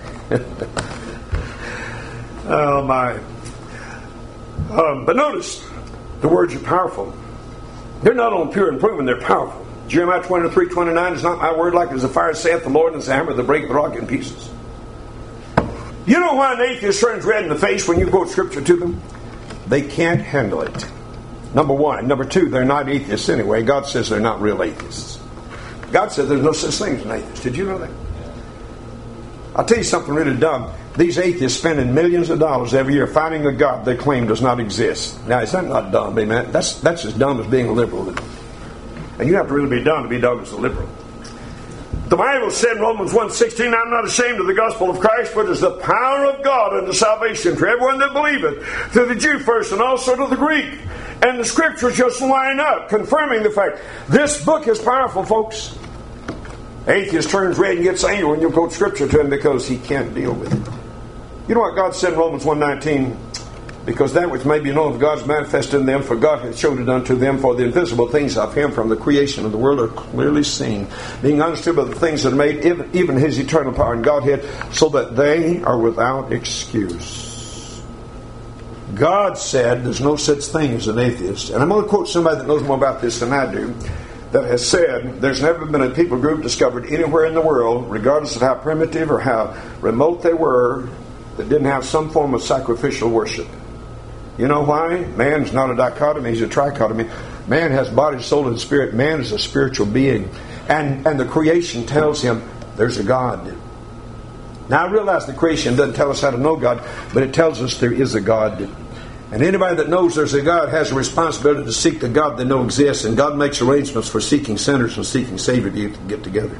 B: Oh, my. Um, but notice, the words are powerful. They're not only pure and proven, they're powerful. Jeremiah twenty-three twenty-nine is not my word like as a fire saith the Lord, and as a hammer that breaketh the rock in pieces. You know why an atheist turns red in the face when you quote Scripture to them? They can't handle it. Number one. Number two, they're not atheists anyway. God says they're not real atheists. God says there's no such thing as an atheist. Did you know that? I'll tell you something really dumb. These atheists spending millions of dollars every year fighting a God they claim does not exist. Now, is that not dumb, amen? That's that's as dumb as being a liberal. And you have to really be dumb to be dumb as a liberal. The Bible said in Romans one sixteen, I'm not ashamed of the gospel of Christ, for it is the power of God unto salvation to everyone that believeth, to the Jew first and also to the Greek. And the Scriptures just line up, confirming the fact. This book is powerful, folks. Atheist turns red and gets angry when you quote Scripture to him because he can't deal with it. You know what God said in Romans one nineteen? Because that which may be known of God is manifested in them, for God hath showed it unto them, for the invisible things of Him from the creation of the world are clearly seen, being understood by the things that are made, even, even His eternal power and Godhead, so that they are without excuse. God said there's no such thing as an atheist. And I'm going to quote somebody that knows more about this than I do, that has said there's never been a people group discovered anywhere in the world, regardless of how primitive or how remote they were, that didn't have some form of sacrificial worship. You know why? Man's not a dichotomy, he's a trichotomy. Man has body, soul, and spirit. Man is a spiritual being. And, and the creation tells him there's a God. Now I realize the creation doesn't tell us how to know God, but it tells us there is a God. And anybody that knows there's a God has a responsibility to seek the God they know exists. And God makes arrangements for seeking sinners and seeking Savior to get together.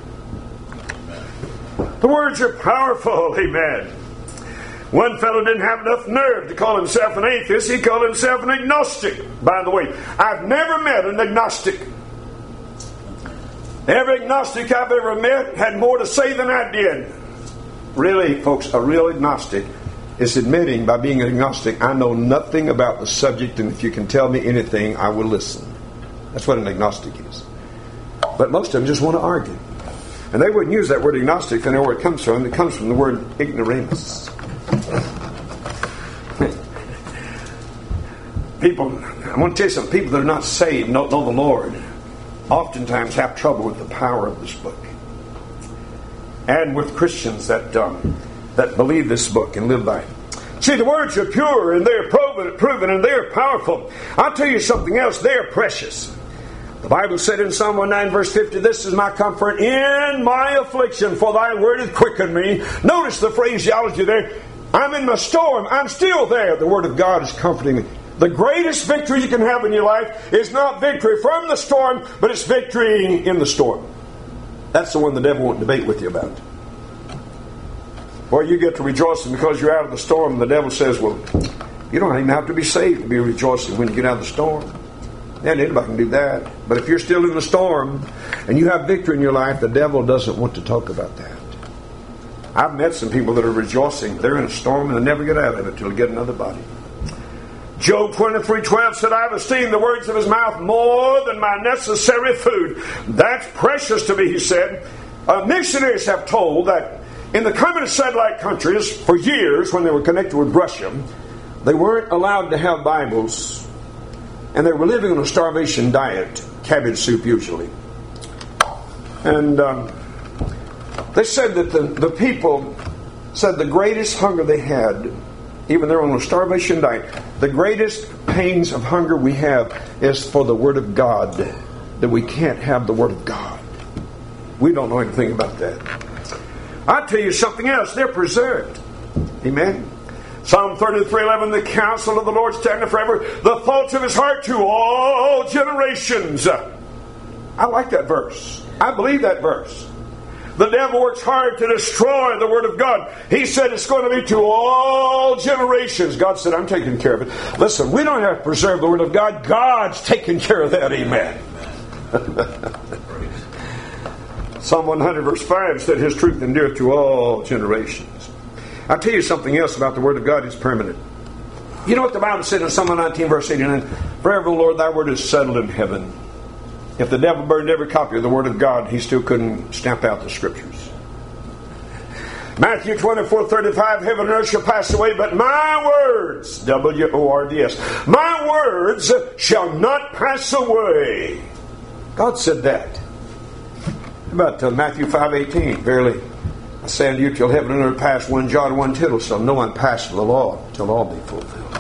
B: The words are powerful, amen. One fellow didn't have enough nerve to call himself an atheist. He called himself an agnostic. By the way, I've never met an agnostic. Every agnostic I've ever met had more to say than I did. Really, folks, a real agnostic is admitting by being an agnostic, I know nothing about the subject, and if you can tell me anything, I will listen. That's what an agnostic is. But most of them just want to argue. And they wouldn't use that word agnostic if they know where it comes from. It comes from the word ignoramus. People, I want to tell you something, people that are not saved, don't know the Lord, oftentimes have trouble with the power of this book. And with Christians that um, that believe this book and live by it. See, the words are pure and they're proven, proven and they're powerful. I'll tell you something else, they're precious. The Bible said in Psalm one nine verse fifty, this is my comfort in my affliction, for thy word hath quickened me. Notice the phraseology there. I'm in my storm. I'm still there. The word of God is comforting me. The greatest victory you can have in your life is not victory from the storm, but it's victory in the storm. That's the one the devil won't debate with you about. Boy, you get to rejoicing because you're out of the storm. The devil says, well, you don't even have to be saved to be rejoicing when you get out of the storm. And anybody can do that. But if you're still in the storm and you have victory in your life, the devil doesn't want to talk about that. I've met some people that are rejoicing. They're in a storm and they never get out of it until they get another body. Job twenty-three twelve said, I have esteemed the words of his mouth more than my necessary food. That's precious to me, he said. Uh, missionaries have told that in the communist satellite countries, for years, when they were connected with Russia, they weren't allowed to have Bibles, and they were living on a starvation diet, cabbage soup usually. And um, they said that the, the people said the greatest hunger they had, even they're on a starvation diet, the greatest pains of hunger we have is for the Word of God, that we can't have the Word of God. We don't know anything about that. I'll tell you something else. They're preserved. Amen. Psalm thirty-three eleven, the counsel of the Lord standeth forever, the thoughts of his heart to all generations. I like that verse. I believe that verse. The devil works hard to destroy the Word of God. He said it's going to be to all generations. God said, I'm taking care of it. Listen, we don't have to preserve the Word of God. God's taking care of that. Amen. Psalm one hundred verse five said his truth endureth to all generations. I'll tell you something else about the Word of God. It's permanent. You know what the Bible said in Psalm nineteen verse eighty-nine? Forever, Lord, thy word is settled in heaven. If the devil burned every copy of the Word of God, he still couldn't stamp out the Scriptures. Matthew twenty-four thirty-five, heaven and earth shall pass away, but my words, W O R D S, my words shall not pass away. God said that. How about uh, Matthew five eighteen, verily, I say unto you, till heaven and earth pass, one jot or one tittle shall no one pass from the law, till all be fulfilled.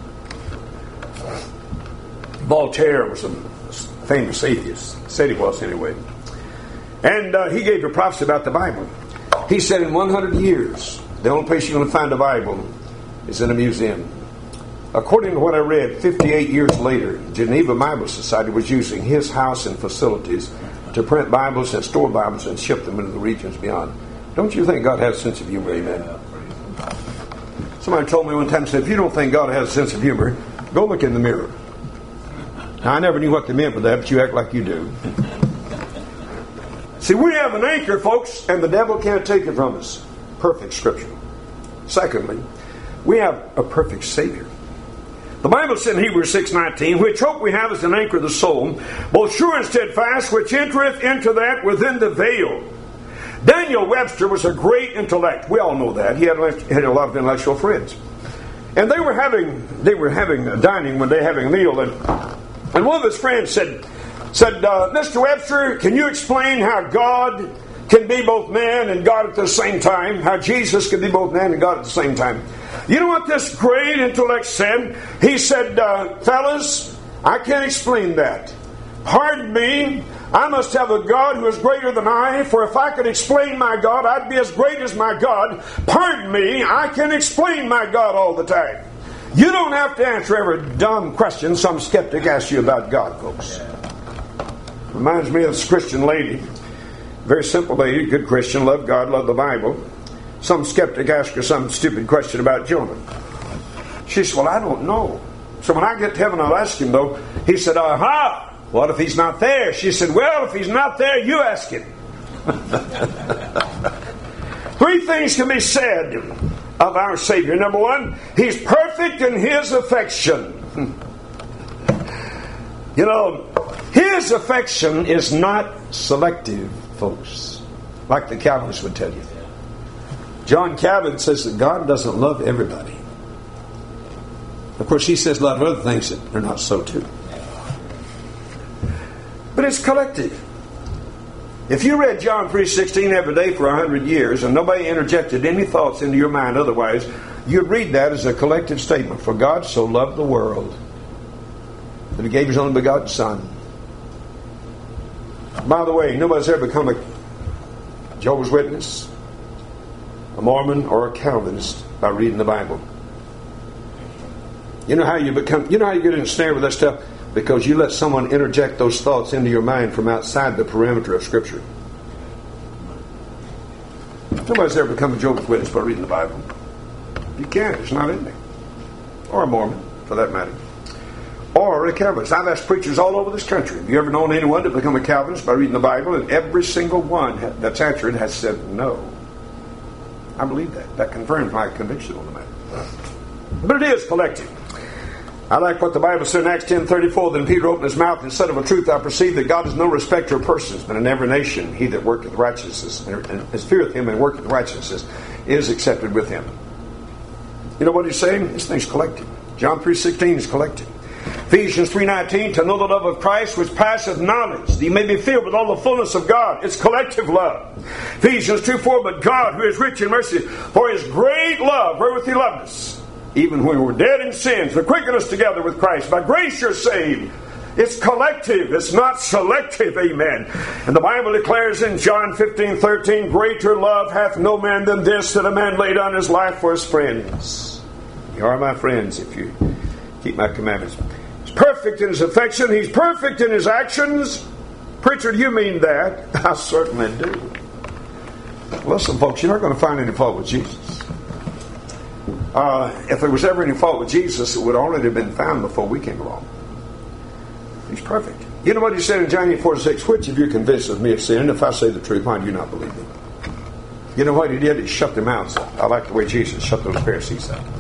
B: Voltaire was a famous atheist. Said he was anyway. And uh, he gave a prophecy about the Bible. He said in one hundred years, the only place you're going to find a Bible is in a museum. According to what I read, fifty-eight years later, Geneva Bible Society was using his house and facilities to print Bibles and store Bibles and ship them into the regions beyond. Don't you think God has a sense of humor? Amen. Somebody told me one time, said, if you don't think God has a sense of humor, go look in the mirror. Now, I never knew what they meant by that, but you act like you do. See, we have an anchor, folks, and the devil can't take it from us. Perfect Scripture. Secondly, we have a perfect Savior. The Bible said in Hebrews six nineteen, which hope we have as an anchor of the soul, both sure and steadfast, which entereth into that within the veil. Daniel Webster was a great intellect. We all know that. He had, had a lot of intellectual friends. And they were having they were having a dining when they were having a meal, and, and one of his friends said, said uh, Mister Webster, can you explain how God can be both man and God at the same time? How Jesus can be both man and God at the same time? You know what this great intellect said? He said, uh, fellas, I can't explain that. Pardon me, I must have a God who is greater than I, for if I could explain my God, I'd be as great as my God. Pardon me, I can explain my God all the time. You don't have to answer every dumb question some skeptic asks you about God, folks. Reminds me of this Christian lady. Very simple lady, good Christian, loved God, loved the Bible. Some skeptic asked her some stupid question about Jonah. She said, well, I don't know. So when I get to heaven, I'll ask him, though. He said, aha, what if he's not there? She said, well, if he's not there, you ask him. Three things can be said of our Savior. Number one, he's perfect in his affection. You know, his affection is not selective, folks, like the Calvinists would tell you. John Calvin says that God doesn't love everybody. Of course, he says a lot of other things that are not so too. But it's collective. If you read John three sixteen every day for a hundred years and nobody interjected any thoughts into your mind otherwise, you'd read that as a collective statement. For God so loved the world that he gave his only begotten Son. By the way, nobody's ever become a Jehovah's Witness, a Mormon, or a Calvinist by reading the Bible. You know how you become, you know how you get ensnared with that stuff? Because you let someone interject those thoughts into your mind from outside the perimeter of Scripture. Nobody's ever become a Jehovah's Witness by reading the Bible. You can't, it's not in there. Or a Mormon, for that matter. Or a Calvinist. I've asked preachers all over this country, have you ever known anyone to become a Calvinist by reading the Bible? And every single one that's answered has said no. I believe that. That confirms my conviction on the matter. But it is collective. I like what the Bible said in Acts ten thirty-four. Then Peter opened his mouth and said, of a truth I perceive that God is no respecter of persons, but in every nation he that worketh righteousness, and is feareth him and worketh righteousness, is accepted with him. You know what he's saying? This thing's collective. John three sixteen is collective. Ephesians three nineteen, to know the love of Christ which passeth knowledge, that you may be filled with all the fullness of God. It's collective love. Ephesians two four, but God, who is rich in mercy, for his great love wherewith he loved us, even when we were dead in sins, to quicken us together with Christ. By grace you're saved. It's collective. It's not selective. Amen. And the Bible declares in John fifteen thirteen, greater love hath no man than this, that a man lay down his life for his friends. You are my friends if you keep my commandments. He's perfect in his affection. He's perfect in his actions. Preacher, do you mean that? I certainly do. Listen, folks, you're not going to find any fault with Jesus. Uh, if there was ever any fault with Jesus, it would already have been found before we came along. He's perfect. You know what he said in John eight forty-six? Which of you convinces me of sin? If I say the truth, why do you not believe me? You know what he did? He shut their mouths up. I like the way Jesus shut those Pharisees up.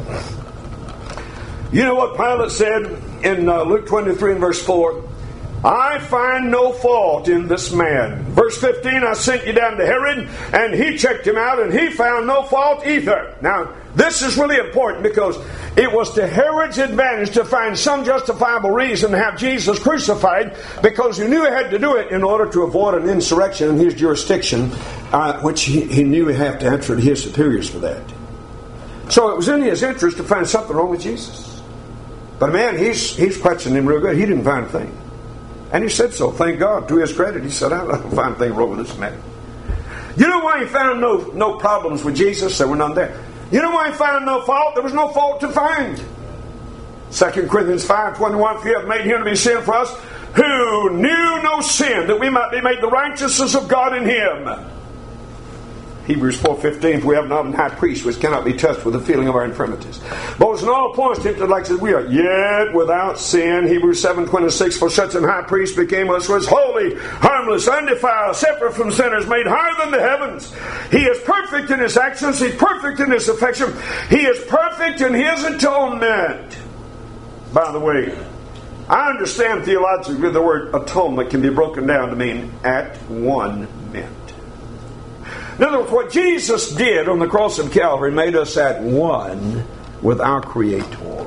B: You know what Pilate said in uh, Luke twenty-three and verse four? I find no fault in this man. Verse fifteen, I sent you down to Herod, and he checked him out, and he found no fault either. Now, this is really important because it was to Herod's advantage to find some justifiable reason to have Jesus crucified, because he knew he had to do it in order to avoid an insurrection in his jurisdiction, uh, which he, he knew he'd have to answer to his superiors for that. So it was in his interest to find something wrong with Jesus. But man, he's, he's questioning him real good. He didn't find a thing. And he said so. Thank God. To his credit, he said, I don't find a thing wrong with this man. You know why he found no, no problems with Jesus? There were none there. You know why he found no fault? There was no fault to find. Second Corinthians five twenty-one, for you have made him to be sin for us, who knew no sin, that we might be made the righteousness of God in him. Hebrews four fifteen, we have not an high priest which cannot be touched with the feeling of our infirmities, but was in all points tempted like as we are, yet without sin. Hebrews seven twenty-six, for such an high priest became us, was holy, harmless, undefiled, separate from sinners, made higher than the heavens. He is perfect in his actions, he's perfect in his affection, he is perfect in his atonement. By the way, I understand theologically the word atonement can be broken down to mean at one meant. In other words, what Jesus did on the cross of Calvary made us at one with our Creator.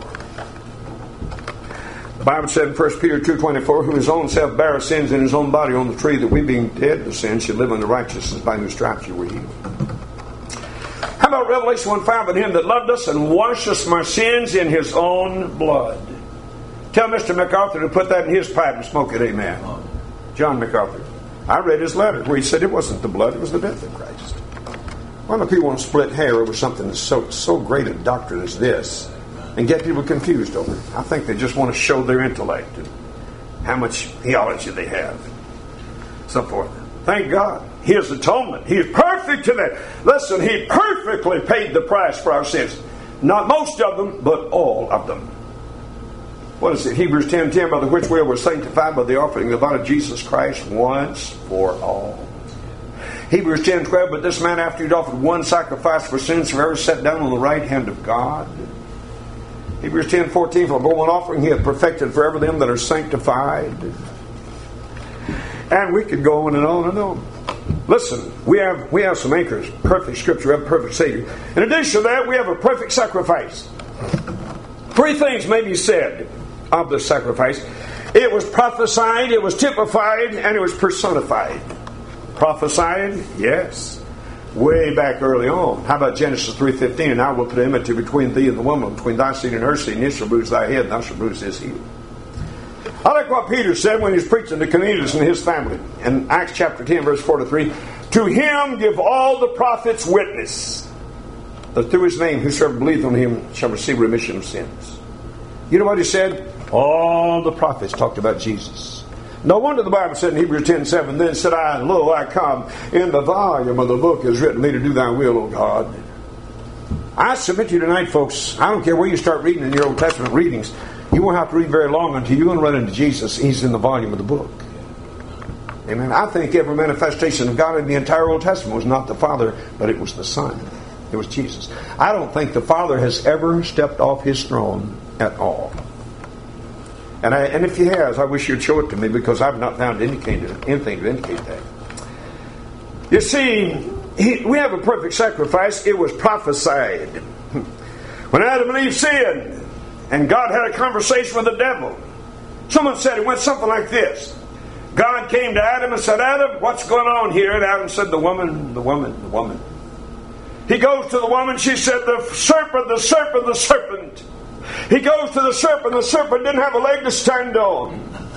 B: The Bible said in First Peter two twenty-four, who his own self bare our sins in his own body on the tree, that we being dead to sin should live unto righteousness, by whose stripes you were healed. How about Revelation one five, and him that loved us and washed us from our sins in his own blood? Tell Mister MacArthur to put that in his pipe and smoke it, amen. John MacArthur. I read his letter where he said it wasn't the blood, it was the death of Christ. Why do people want to split hair over something that's so, so great a doctrine as this and get people confused over it? I think they just want to show their intellect and how much theology they have. So forth. Thank God. His atonement. He is perfect in that. Listen, he perfectly paid the price for our sins. Not most of them, but all of them. What is it? Hebrews ten ten, by the which we were sanctified by the offering of the body of Jesus Christ once for all. Hebrews ten twelve, but this man after he'd offered one sacrifice for sins forever sat down on the right hand of God. Hebrews ten fourteen, for by one offering he hath perfected forever them that are sanctified. And we could go on and on and on. Listen, we have we have some anchors, perfect scripture, we have a perfect Savior. In addition to that, we have a perfect sacrifice. Three things may be said of the sacrifice. It was prophesied, it was typified, and it was personified. Prophesied, yes. Way back early on. How about Genesis three fifteen? And I will put enmity between thee and the woman, between thy seed and her seed, and it shall bruise thy head, and thou shalt bruise his heel. I like what Peter said when he was preaching to Cornelius and his family. In Acts chapter ten, verse forty-three, to him give all the prophets witness, that through his name whosoever believeth on him shall receive remission of sins. You know what he said? All the prophets talked about Jesus. No wonder the Bible said in Hebrews ten seven, then said I, lo, I come, in the volume of the book is written me to do thy will, O God. I submit to you tonight, folks, I don't care where you start reading in your Old Testament readings, you won't have to read very long until you're going to run into Jesus. He's in the volume of the book. Amen. I think every manifestation of God in the entire Old Testament was not the Father, but it was the Son. It was Jesus. I don't think the Father has ever stepped off his throne at all. And, I, and if he has, I wish you'd show it to me, because I've not found anything to, anything to indicate that. You see, he, we have a perfect sacrifice. It was prophesied. When Adam and Eve sinned, and God had a conversation with the devil, someone said it went something like this. God came to Adam and said, Adam, what's going on here? And Adam said, the woman, the woman, the woman. He goes to the woman, she said, the serpent, the serpent, the serpent. He goes to the serpent, the serpent didn't have a leg to stand on.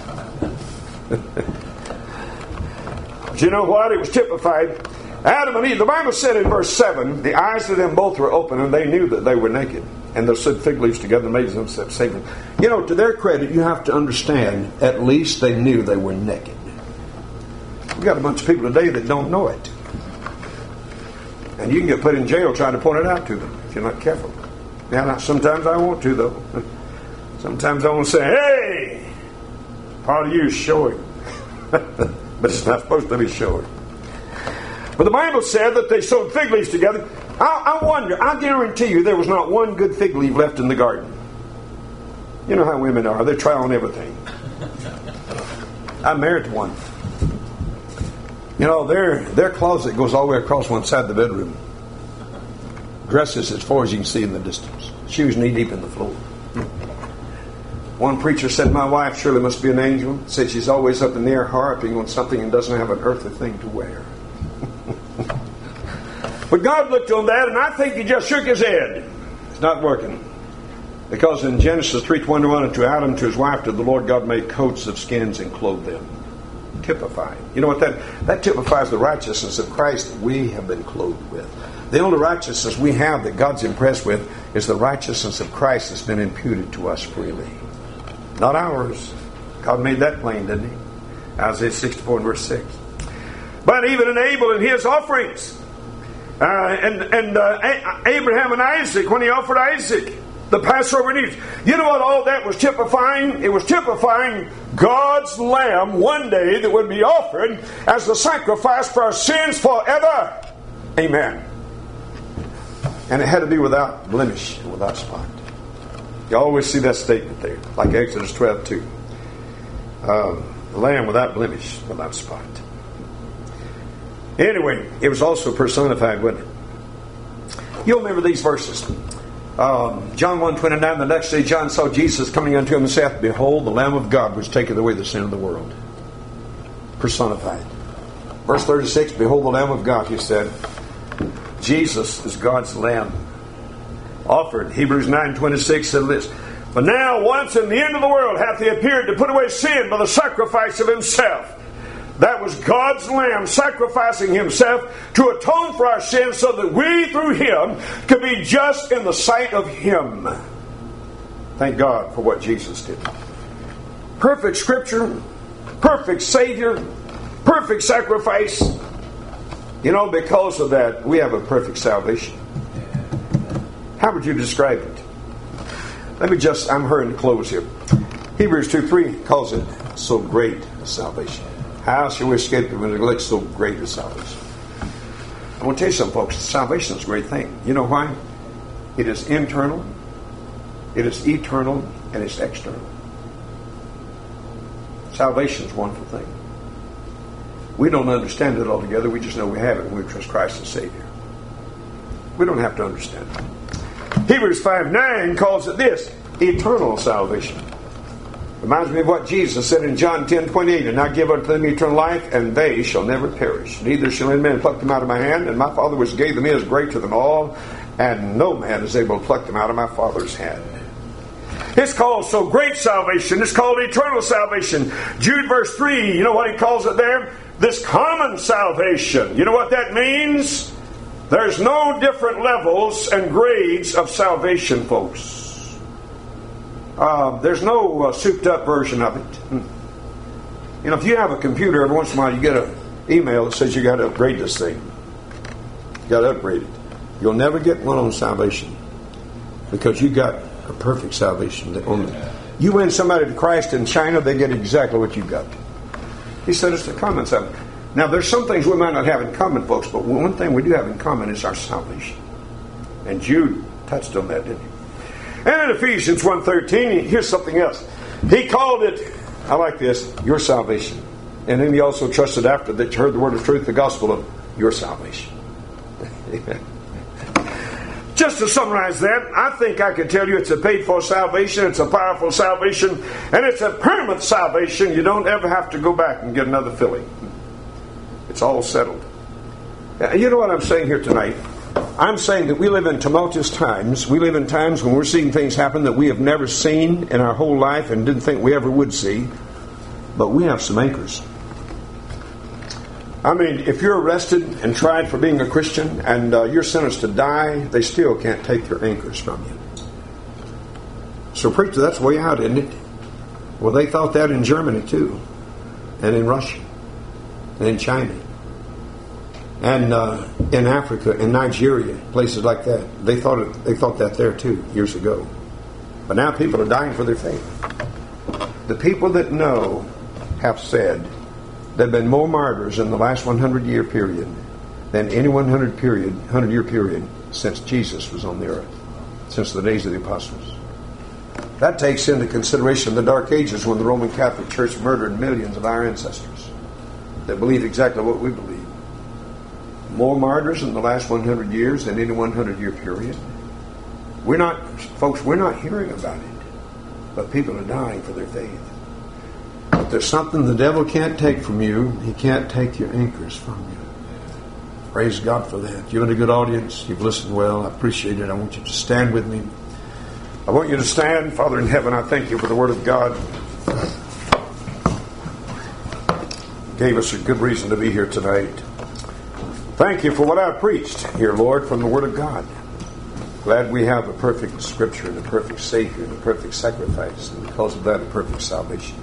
B: But you know what? It was typified. Adam and Eve, the Bible said in verse seven, the eyes of them both were open and they knew that they were naked. And they sewed fig leaves together and made themselves saving. You know, to their credit, you have to understand, at least they knew they were naked. We've got a bunch of people today that don't know it. And you can get put in jail trying to point it out to them if you're not careful. Now, sometimes I want to, though. Sometimes I want to say, hey, part of you is showing. But it's not supposed to be showing. But the Bible said that they sewed fig leaves together. I, I wonder, I guarantee you there was not one good fig leaf left in the garden. You know how women are. They're trying everything. I'm married to one. You know, their, their closet goes all the way across one side of the bedroom. Dresses as far as you can see in the distance. Shoes knee deep in the floor. One preacher said, my wife surely must be an angel. Said she's always up in the air harping on something and doesn't have an earthly thing to wear. But God looked on that, and I think he just shook his head. It's not working. Because in Genesis three twenty-one, and to Adam, to his wife, did the Lord God make coats of skins and clothe them. Typified. You know what that, that typifies the righteousness of Christ that we have been clothed with. The only righteousness we have that God's impressed with is the righteousness of Christ that's been imputed to us freely. Not ours. God made that plain, didn't he? Isaiah sixty-four and verse six. But even in Abel and his offerings, Uh, and and uh, Abraham and Isaac, when he offered Isaac, the Passover needs. You know what all that was typifying? It was typifying God's Lamb one day that would be offered as the sacrifice for our sins forever. Amen. And it had to be without blemish and without spot. You always see that statement there, like Exodus twelve two. Um, Lamb without blemish, without spot. Anyway, it was also personified, wasn't it? You'll remember these verses. Um, John one twenty-nine, the next day John saw Jesus coming unto him and saith, Behold, the Lamb of God which taketh away the sin of the world. Personified. Verse thirty-six, Behold the Lamb of God, he said. Jesus is God's Lamb. Offered. Hebrews nine twenty-six said this. But now once in the end of the world hath he appeared to put away sin by the sacrifice of himself. That was God's Lamb sacrificing himself to atone for our sins so that we through him could be just in the sight of him. Thank God for what Jesus did. Perfect Scripture, perfect Savior, perfect sacrifice. You know, because of that, we have a perfect salvation. How would you describe it? Let me just, I'm hurrying to close here. Hebrews two three calls it so great a salvation. How shall we escape the neglect so great a salvation? I want to tell you something, folks. Salvation is a great thing. You know why? It is internal, it is eternal, and it's external. Salvation is a wonderful thing. We don't understand it altogether. We just know we have it when we trust Christ as Savior. We don't have to understand it. Hebrews five nine calls it this, eternal salvation. Reminds me of what Jesus said in John ten twenty-eight, And I give unto them eternal life, and they shall never perish. Neither shall any man pluck them out of my hand, and my Father which gave them is greater than all, and no man is able to pluck them out of my Father's hand. It's called so great salvation. It's called eternal salvation. Jude verse three, you know what he calls it there? This common salvation. You know what that means? There's no different levels and grades of salvation, folks. Uh, there's no uh, souped up version of it. Hmm. You know, if you have a computer, every once in a while you get an email that says you got to upgrade this thing. You got to upgrade it. You'll never get one on salvation because you got a perfect salvation. You win somebody to Christ in China, they get exactly what you got. He said it's the common salvation. Now, there's some things we might not have in common, folks, but one thing we do have in common is our salvation. And Jude touched on that, didn't he? And in Ephesians one thirteen, here's something else. He called it, I like this, your salvation. And then he also trusted after that you heard the word of truth, the gospel of your salvation. Amen. Just to summarize that, I think I could tell you it's a paid-for salvation, it's a powerful salvation, and it's a permanent salvation. You don't ever have to go back and get another filling. It's all settled. You know what I'm saying here tonight? I'm saying that we live in tumultuous times. We live in times when we're seeing things happen that we have never seen in our whole life and didn't think we ever would see. But we have some anchors. I mean, if you're arrested and tried for being a Christian and uh, you're sentenced to die, they still can't take your anchors from you. So, preacher, that's way out, isn't it? Well, they thought that in Germany, too. And in Russia. And in China. And uh, in Africa, in Nigeria, places like that. They thought it, they thought that there, too, years ago. But now people are dying for their faith. The people that know have said there have been more martyrs in the last one hundred year period than any one hundred period, one hundred year period since Jesus was on the earth, since the days of the apostles. That takes into consideration the Dark Ages when the Roman Catholic Church murdered millions of our ancestors that believe exactly what we believe. More martyrs in the last one hundred years than any one hundred year period. We're not, folks, we're not hearing about it, but people are dying for their faith. But there's something the devil can't take from you. He can't take your anchors from you. Praise God for that. You've been a good audience. You've listened well. I appreciate it. I want you to stand with me. I want you to stand. Father in heaven, I thank you for the Word of God. Gave us a good reason to be here tonight. Thank you for what I preached here, Lord, from the Word of God. Glad we have a perfect Scripture and a perfect Savior and a perfect sacrifice, and because of that, a perfect salvation.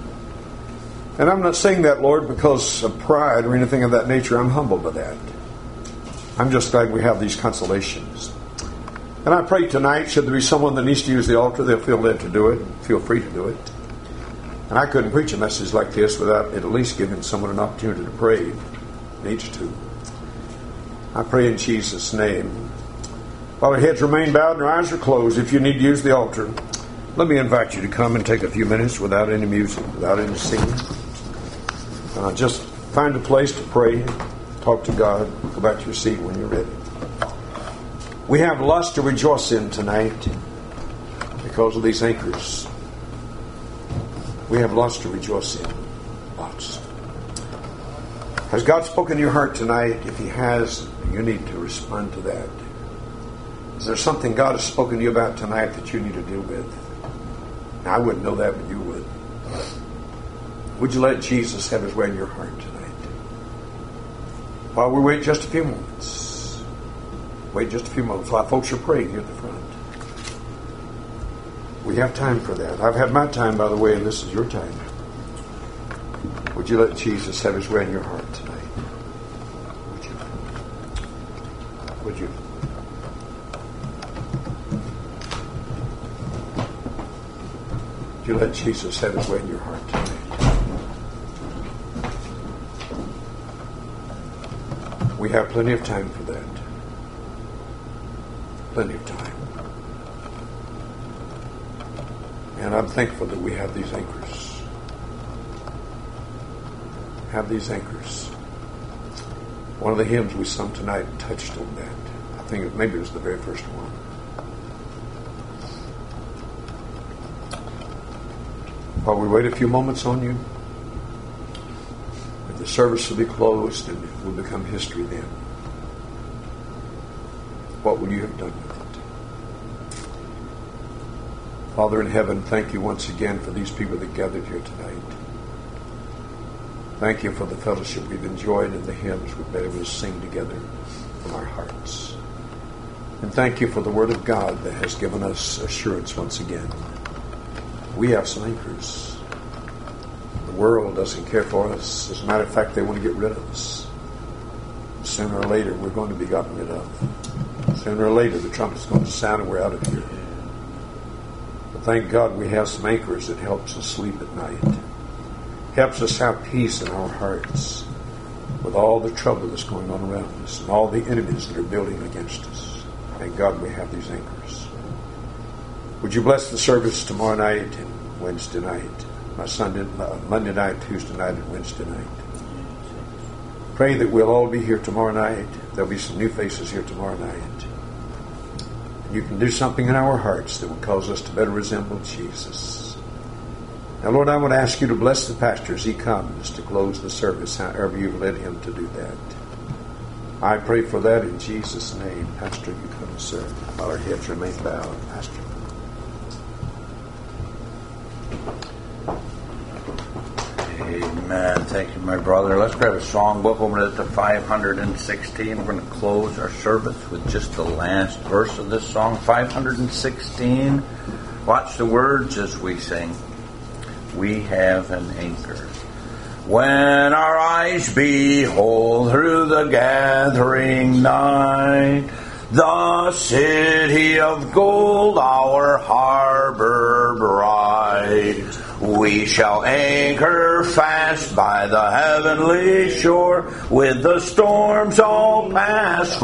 B: And I'm not saying that, Lord, because of pride or anything of that nature. I'm humbled by that. I'm just glad we have these consolations. And I pray tonight, should there be someone that needs to use the altar, they'll feel led to do it. Feel free to do it. And I couldn't preach a message like this without at least giving someone an opportunity to pray. Needs to. I pray in Jesus' name. While our heads remain bowed and our eyes are closed, if you need to use the altar, let me invite you to come and take a few minutes without any music, without any singing. Uh, just find a place to pray, talk to God, go back to your seat when you're ready. We have lots to rejoice in tonight because of these anchors. We have lots to rejoice in. Lots. Has God spoken to your heart tonight? If He has, you need to respond to that. Is there something God has spoken to you about tonight that you need to deal with? Now, I wouldn't know that, but you would. Would you let Jesus have His way in your heart tonight? While we wait just a few moments. Wait just a few moments while folks are praying here at the front. We have time for that. I've had my time, by the way, and this is your time. Would you let Jesus have His way in your heart tonight? Would you? Would you? Would you let Jesus have His way in your heart tonight? We have plenty of time for that. Plenty of time. And I'm thankful that we have these anchors. Have these anchors. One of the hymns we sung tonight touched on that. I think it, maybe it was the very first one. While we wait a few moments on you, the service will be closed and it will become history then. What would you have done with it? Father in heaven, thank you once again for these people that gathered here tonight. Thank you for the fellowship we've enjoyed and the hymns we've been able to sing together from our hearts. And thank you for the Word of God that has given us assurance once again. We have some anchors. The world doesn't care for us. As a matter of fact, they want to get rid of us. Sooner or later, we're going to be gotten rid of. Sooner or later, the trumpet's going to sound and we're out of here. But thank God we have some anchors that helps us sleep at night. Helps us have peace in our hearts with all the trouble that's going on around us and all the enemies that are building against us. Thank God we have these anchors. Would you bless the service tomorrow night and Wednesday night? My Sunday, uh, Monday night, Tuesday night, and Wednesday night. Pray that we'll all be here tomorrow night. There'll be some new faces here tomorrow night. You can do something in our hearts that will cause us to better resemble Jesus. Now, Lord, I want to ask you to bless the pastor as he comes to close the service, however you've led him to do that. I pray for that in Jesus' name. Pastor, you come, sir. While our heads remain bowed. Pastor.
A: Amen. Thank you, my brother. Let's grab a songbook, open it to five hundred sixteen. We're going to close our service with just the last verse of this song, five hundred sixteen. Watch the words as we sing. We have an anchor. When our eyes behold through the gathering night the city of gold, our harbor bright, we shall anchor fast by the heavenly shore, with the storms all past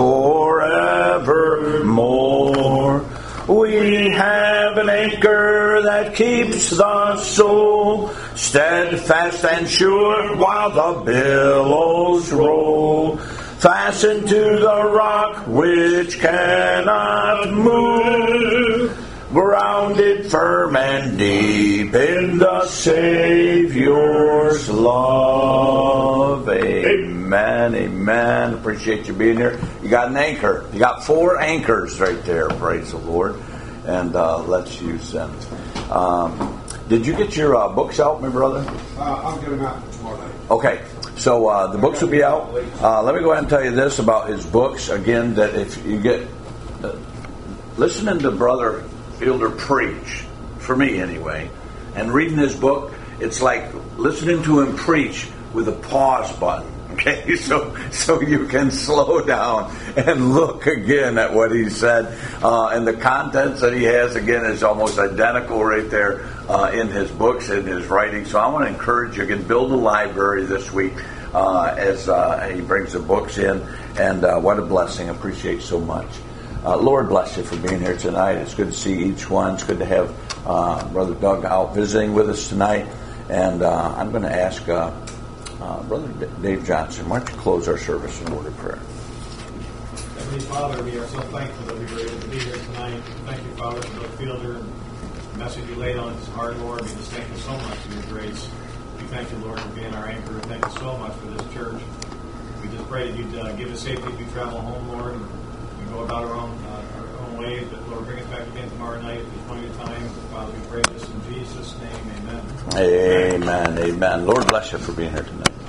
A: forevermore. We have an anchor that keeps the soul steadfast and sure while the billows roll. Fastened to the rock which cannot move, grounded firm and deep in the Savior's love. Amen, amen. Appreciate you being here. You got an anchor. You got four anchors right there. Praise the Lord. And uh, let's use them. Um, did you get your uh, books out, my brother?
B: Uh, I'll get them out tomorrow night.
A: Okay. So uh, the books will be out. Uh, let me go ahead and tell you this about his books. Again, that if you get... Uh, listening to Brother Fielder preach, for me anyway, and reading his book, it's like listening to him preach with a pause button. Okay, so so you can slow down and look again at what he said. Uh, and the contents that he has, again, is almost identical right there uh, in his books, in his writing. So I want to encourage you, again, build a library this week uh, as uh, he brings the books in. And uh, what a blessing. I appreciate so much. Uh, Lord bless you for being here tonight. It's good to see each one. It's good to have uh, Brother Doug out visiting with us tonight. And uh, I'm going to ask uh, uh, Brother D- Dave Johnson, why don't you close our service in a word of prayer?
C: Heavenly Father, we are so thankful that we were able to be here tonight. Thank you, Father, for Brother Fielder and the message you laid on his heart, Lord. We just thank you so much for your grace. We thank you, Lord, for being our anchor. We thank you so much for this church. We just pray that you'd uh, give us safety as we travel home, Lord, and we go about our own uh, our own ways. But, Lord, bring us back again tomorrow night at the appointed time. Father, we pray this in Jesus' name. Amen.
A: Amen. Amen. Lord bless you for being here tonight.